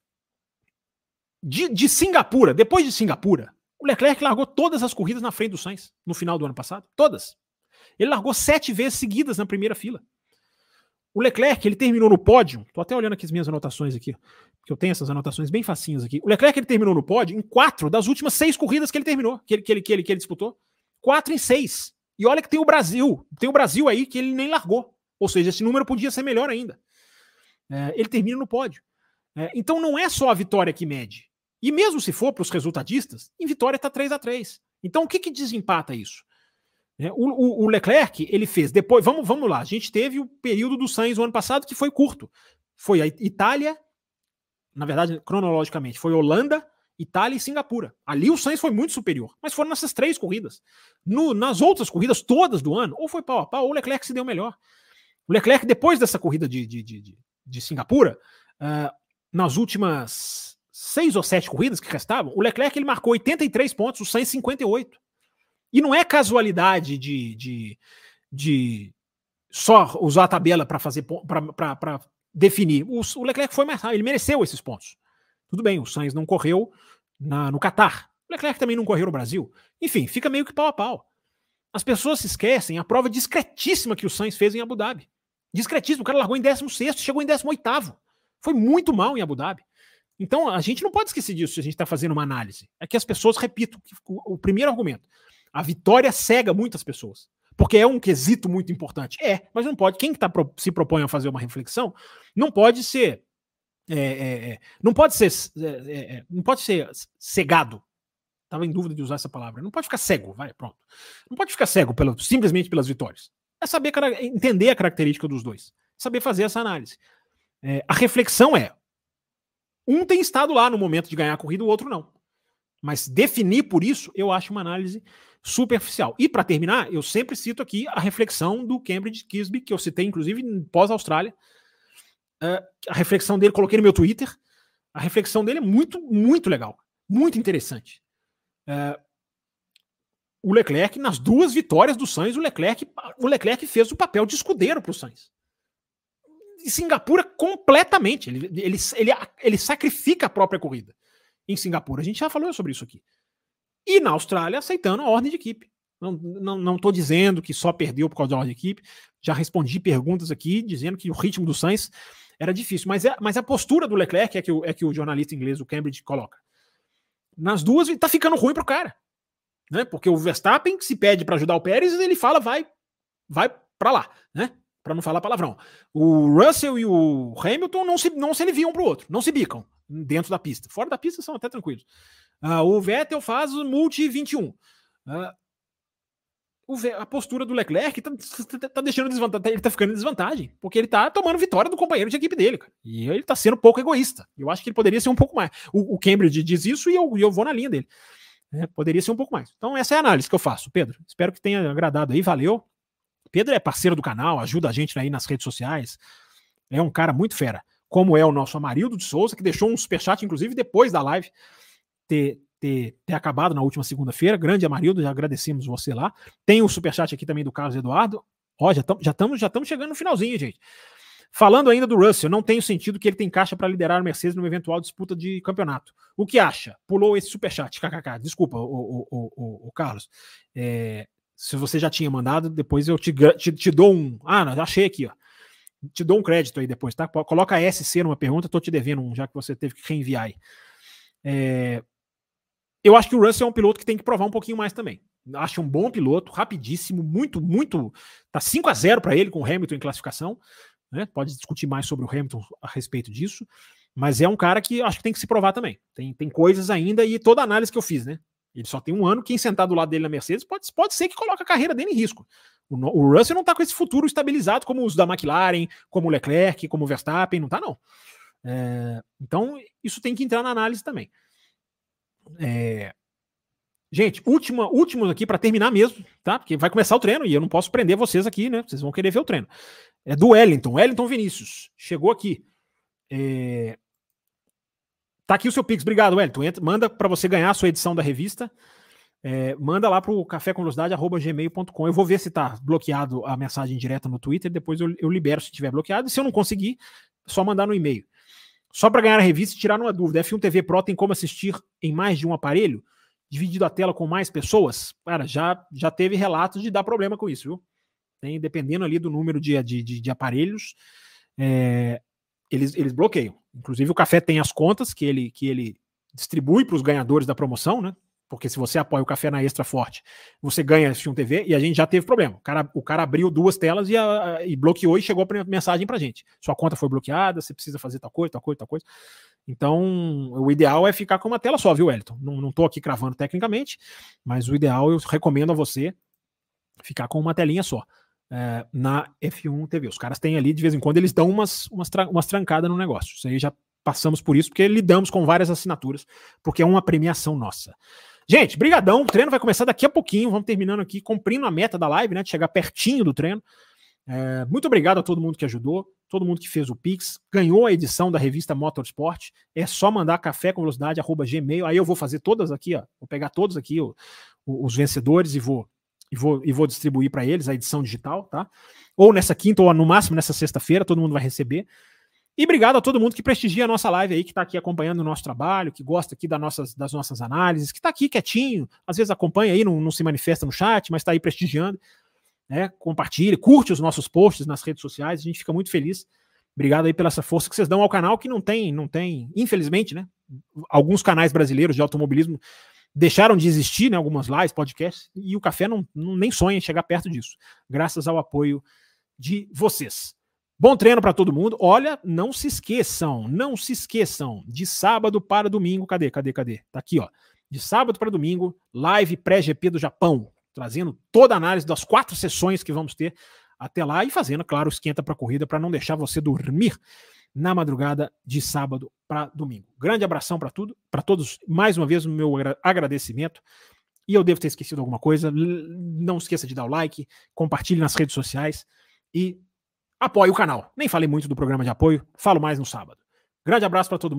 de, de Singapura, depois de Singapura, o Leclerc largou todas as corridas na frente do Sainz no final do ano passado. Todas. Ele largou sete vezes seguidas na primeira fila. O Leclerc, ele terminou no pódio, tô até olhando aqui as minhas anotações aqui, porque eu tenho essas anotações bem facinhas aqui. O Leclerc, ele terminou no pódio em quatro das últimas seis corridas que ele terminou, que ele, que ele, que ele, que ele disputou. Quatro em seis. E olha que tem o Brasil, tem o Brasil aí que ele nem largou. Ou seja, esse número podia ser melhor ainda. É, ele termina no pódio. É, então não é só a vitória que mede. E mesmo se for para os resultadistas, em vitória está três a três. Então o que que desempata isso? É, o, o, o Leclerc, ele fez depois, vamos, vamos lá, a gente teve o período do Sainz no ano passado que foi curto. Foi a Itália, na verdade, cronologicamente, foi Holanda, Itália e Singapura. Ali o Sainz foi muito superior, mas foram nessas três corridas. No, nas outras corridas todas do ano, ou foi pau a pau, ou o Leclerc se deu melhor. O Leclerc, depois dessa corrida de, de, de, de, de Singapura, uh, nas últimas seis ou sete corridas que restavam, o Leclerc ele marcou oitenta e três pontos, o Sainz cinquenta e oito. E não é casualidade de, de, de só usar a tabela para fazer para definir. O, o Leclerc foi mais rápido, ele mereceu esses pontos. Tudo bem, o Sainz não correu na, no Catar. O Leclerc também não correu no Brasil. Enfim, fica meio que pau a pau. As pessoas se esquecem a prova discretíssima que o Sainz fez em Abu Dhabi. Discretíssimo, o cara largou em décimo sexto, chegou em décimo oitavo. Foi muito mal em Abu Dhabi. Então, a gente não pode esquecer disso se a gente está fazendo uma análise. É que as pessoas, repito, o, o primeiro argumento, a vitória cega muitas pessoas. Porque é um quesito muito importante. É, mas não pode. Quem tá, se propõe a fazer uma reflexão não pode ser. É, é, é, não pode ser. É, é, não pode ser cegado. Estava em dúvida de usar essa palavra. Não pode ficar cego, vai, pronto. Não pode ficar cego pelo, simplesmente pelas vitórias. É saber entender a característica dos dois. Saber fazer essa análise. É, a reflexão é: um tem estado lá no momento de ganhar a corrida, o outro não. Mas definir por isso, eu acho uma análise superficial. E para terminar, eu sempre cito aqui a reflexão do Cambridge Kisby, que eu citei inclusive pós-Austrália. Uh, a reflexão dele, coloquei no meu Twitter. A reflexão dele é muito, muito legal. Muito interessante. Uh, o Leclerc, nas duas vitórias do Sainz, o Leclerc, o Leclerc fez o papel de escudeiro para o Sainz. Em Singapura, completamente. Ele, ele, ele, ele sacrifica a própria corrida. Em Singapura, a gente já falou sobre isso aqui. E na Austrália, aceitando a ordem de equipe. Não estou não, não tô dizendo que só perdeu por causa da ordem de equipe. Já respondi perguntas aqui, dizendo que o ritmo do Sainz era difícil. Mas, é, mas a postura do Leclerc é que o, é que o jornalista inglês, o Cambridge, coloca. Nas duas, está ficando ruim pro cara. Né? Porque o Verstappen, que se pede para ajudar o Pérez, ele fala, vai, vai para lá. Né? Para não falar palavrão. O Russell e o Hamilton não se, não se aliviam pro outro. Não se bicam dentro da pista. Fora da pista são até tranquilos. Uh, o Vettel faz o multi vinte e um. Uh, o Ve- a postura do Leclerc tá, tá, tá deixando desvantagem, ele tá ficando em desvantagem, porque ele tá tomando vitória do companheiro de equipe dele, cara. E ele tá sendo um pouco egoísta. Eu acho que ele poderia ser um pouco mais. O, o Cambridge diz isso e eu, eu vou na linha dele. É, poderia ser um pouco mais. Então essa é a análise que eu faço, Pedro. Espero que tenha agradado aí, valeu. Pedro é parceiro do canal, ajuda a gente aí nas redes sociais. É um cara muito fera. Como é o nosso Amarildo de Souza, que deixou um superchat, inclusive, depois da live ter, ter, ter acabado na última segunda-feira. Grande Amarildo, já agradecemos você lá. Tem o superchat aqui também do Carlos Eduardo. Ó, já estamos já já chegando no finalzinho, gente. Falando ainda do Russell, não tem sentido que ele tem caixa para liderar a Mercedes numa eventual disputa de campeonato. O que acha? Pulou esse superchat, kkk. Desculpa, o, o, o, o, o Carlos. É, se você já tinha mandado, depois eu te, te, te dou um... Ah, não, já achei aqui, ó. Te dou um crédito aí depois, tá? Coloca S C numa pergunta, tô te devendo um, já que você teve que reenviar aí. É... Eu acho que o Russell é um piloto que tem que provar um pouquinho mais também. Acho um bom piloto, rapidíssimo, muito, muito... Tá cinco a zero para ele com o Hamilton em classificação, né? Pode discutir mais sobre o Hamilton a respeito disso, mas é um cara que acho que tem que se provar também. Tem, tem coisas ainda e toda a análise que eu fiz, né? Ele só tem um ano, quem sentar do lado dele na Mercedes pode, pode ser que coloque a carreira dele em risco. O, o Russell não está com esse futuro estabilizado como os da McLaren, como o Leclerc, como o Verstappen, não está não. É, então, isso tem que entrar na análise também. É, gente, última, últimos aqui para terminar mesmo, tá? Porque vai começar o treino e eu não posso prender vocês aqui, né? Vocês vão querer ver o treino. É do Wellington, Wellington Vinícius. Chegou aqui. É, tá aqui o seu Pix. Obrigado, Wellington. Entra, manda para você ganhar a sua edição da revista. É, manda lá para o café com velocidade arroba gmail ponto com. Eu vou ver se está bloqueado a mensagem direta no Twitter, depois eu, eu libero se estiver bloqueado, e se eu não conseguir, só mandar no e-mail. Só para ganhar a revista e tirar uma dúvida, F um T V Pro tem como assistir em mais de um aparelho, dividido a tela com mais pessoas? Cara, já, já teve relatos de dar problema com isso, viu? Tem, dependendo ali do número de, de, de, de aparelhos, é, eles, eles bloqueiam. Inclusive o Café tem as contas que ele, que ele distribui para os ganhadores da promoção, né? Porque se você apoia o Café na Extra Forte, você ganha F um T V, e a gente já teve problema. O cara, o cara abriu duas telas e, a, e bloqueou e chegou a mensagem pra gente. Sua conta foi bloqueada, você precisa fazer tal coisa, tal coisa, tal coisa. Então, o ideal é ficar com uma tela só, viu, Wellington? Não, não tô aqui cravando tecnicamente, mas o ideal eu recomendo a você ficar com uma telinha só é, na F um T V. Os caras têm ali, de vez em quando, eles dão umas, umas, tra- umas trancadas no negócio. Isso aí já passamos por isso, porque lidamos com várias assinaturas, porque é uma premiação nossa. Gente, brigadão, o treino vai começar daqui a pouquinho, vamos terminando aqui, cumprindo a meta da live, né, de chegar pertinho do treino. É, muito obrigado a todo mundo que ajudou, todo mundo que fez o Pix, ganhou a edição da revista Motorsport. É só mandar café com velocidade arroba gmail. Aí eu vou fazer todas aqui, ó. Vou pegar todos aqui, ó, os vencedores, e vou, e vou, e vou distribuir para eles a edição digital, tá? Ou nessa quinta, ou no máximo nessa sexta-feira, todo mundo vai receber. E obrigado a todo mundo que prestigia a nossa live aí, que está aqui acompanhando o nosso trabalho, que gosta aqui das nossas, das nossas análises, que está aqui quietinho, às vezes acompanha aí, não, não se manifesta no chat, mas está aí prestigiando. Né, compartilhe, curte os nossos posts nas redes sociais, a gente fica muito feliz. Obrigado aí pela essa força que vocês dão ao canal, que não tem, não tem, infelizmente, né? Alguns canais brasileiros de automobilismo deixaram de existir, né? Algumas lives, podcasts, e o Café não, não nem sonha em chegar perto disso, graças ao apoio de vocês. Bom treino para todo mundo. Olha, não se esqueçam, não se esqueçam, de sábado para domingo, cadê, cadê, cadê? Tá aqui, ó. De sábado para domingo, live pré-G P do Japão, trazendo toda a análise das quatro sessões que vamos ter até lá e fazendo, claro, esquenta para a corrida para não deixar você dormir na madrugada de sábado para domingo. Grande abração para tudo, para todos. Mais uma vez, o meu agradecimento. E eu devo ter esquecido alguma coisa. Não esqueça de dar o like, compartilhe nas redes sociais e apoie o canal. Nem falei muito do programa de apoio, falo mais no sábado. Grande abraço para todo mundo.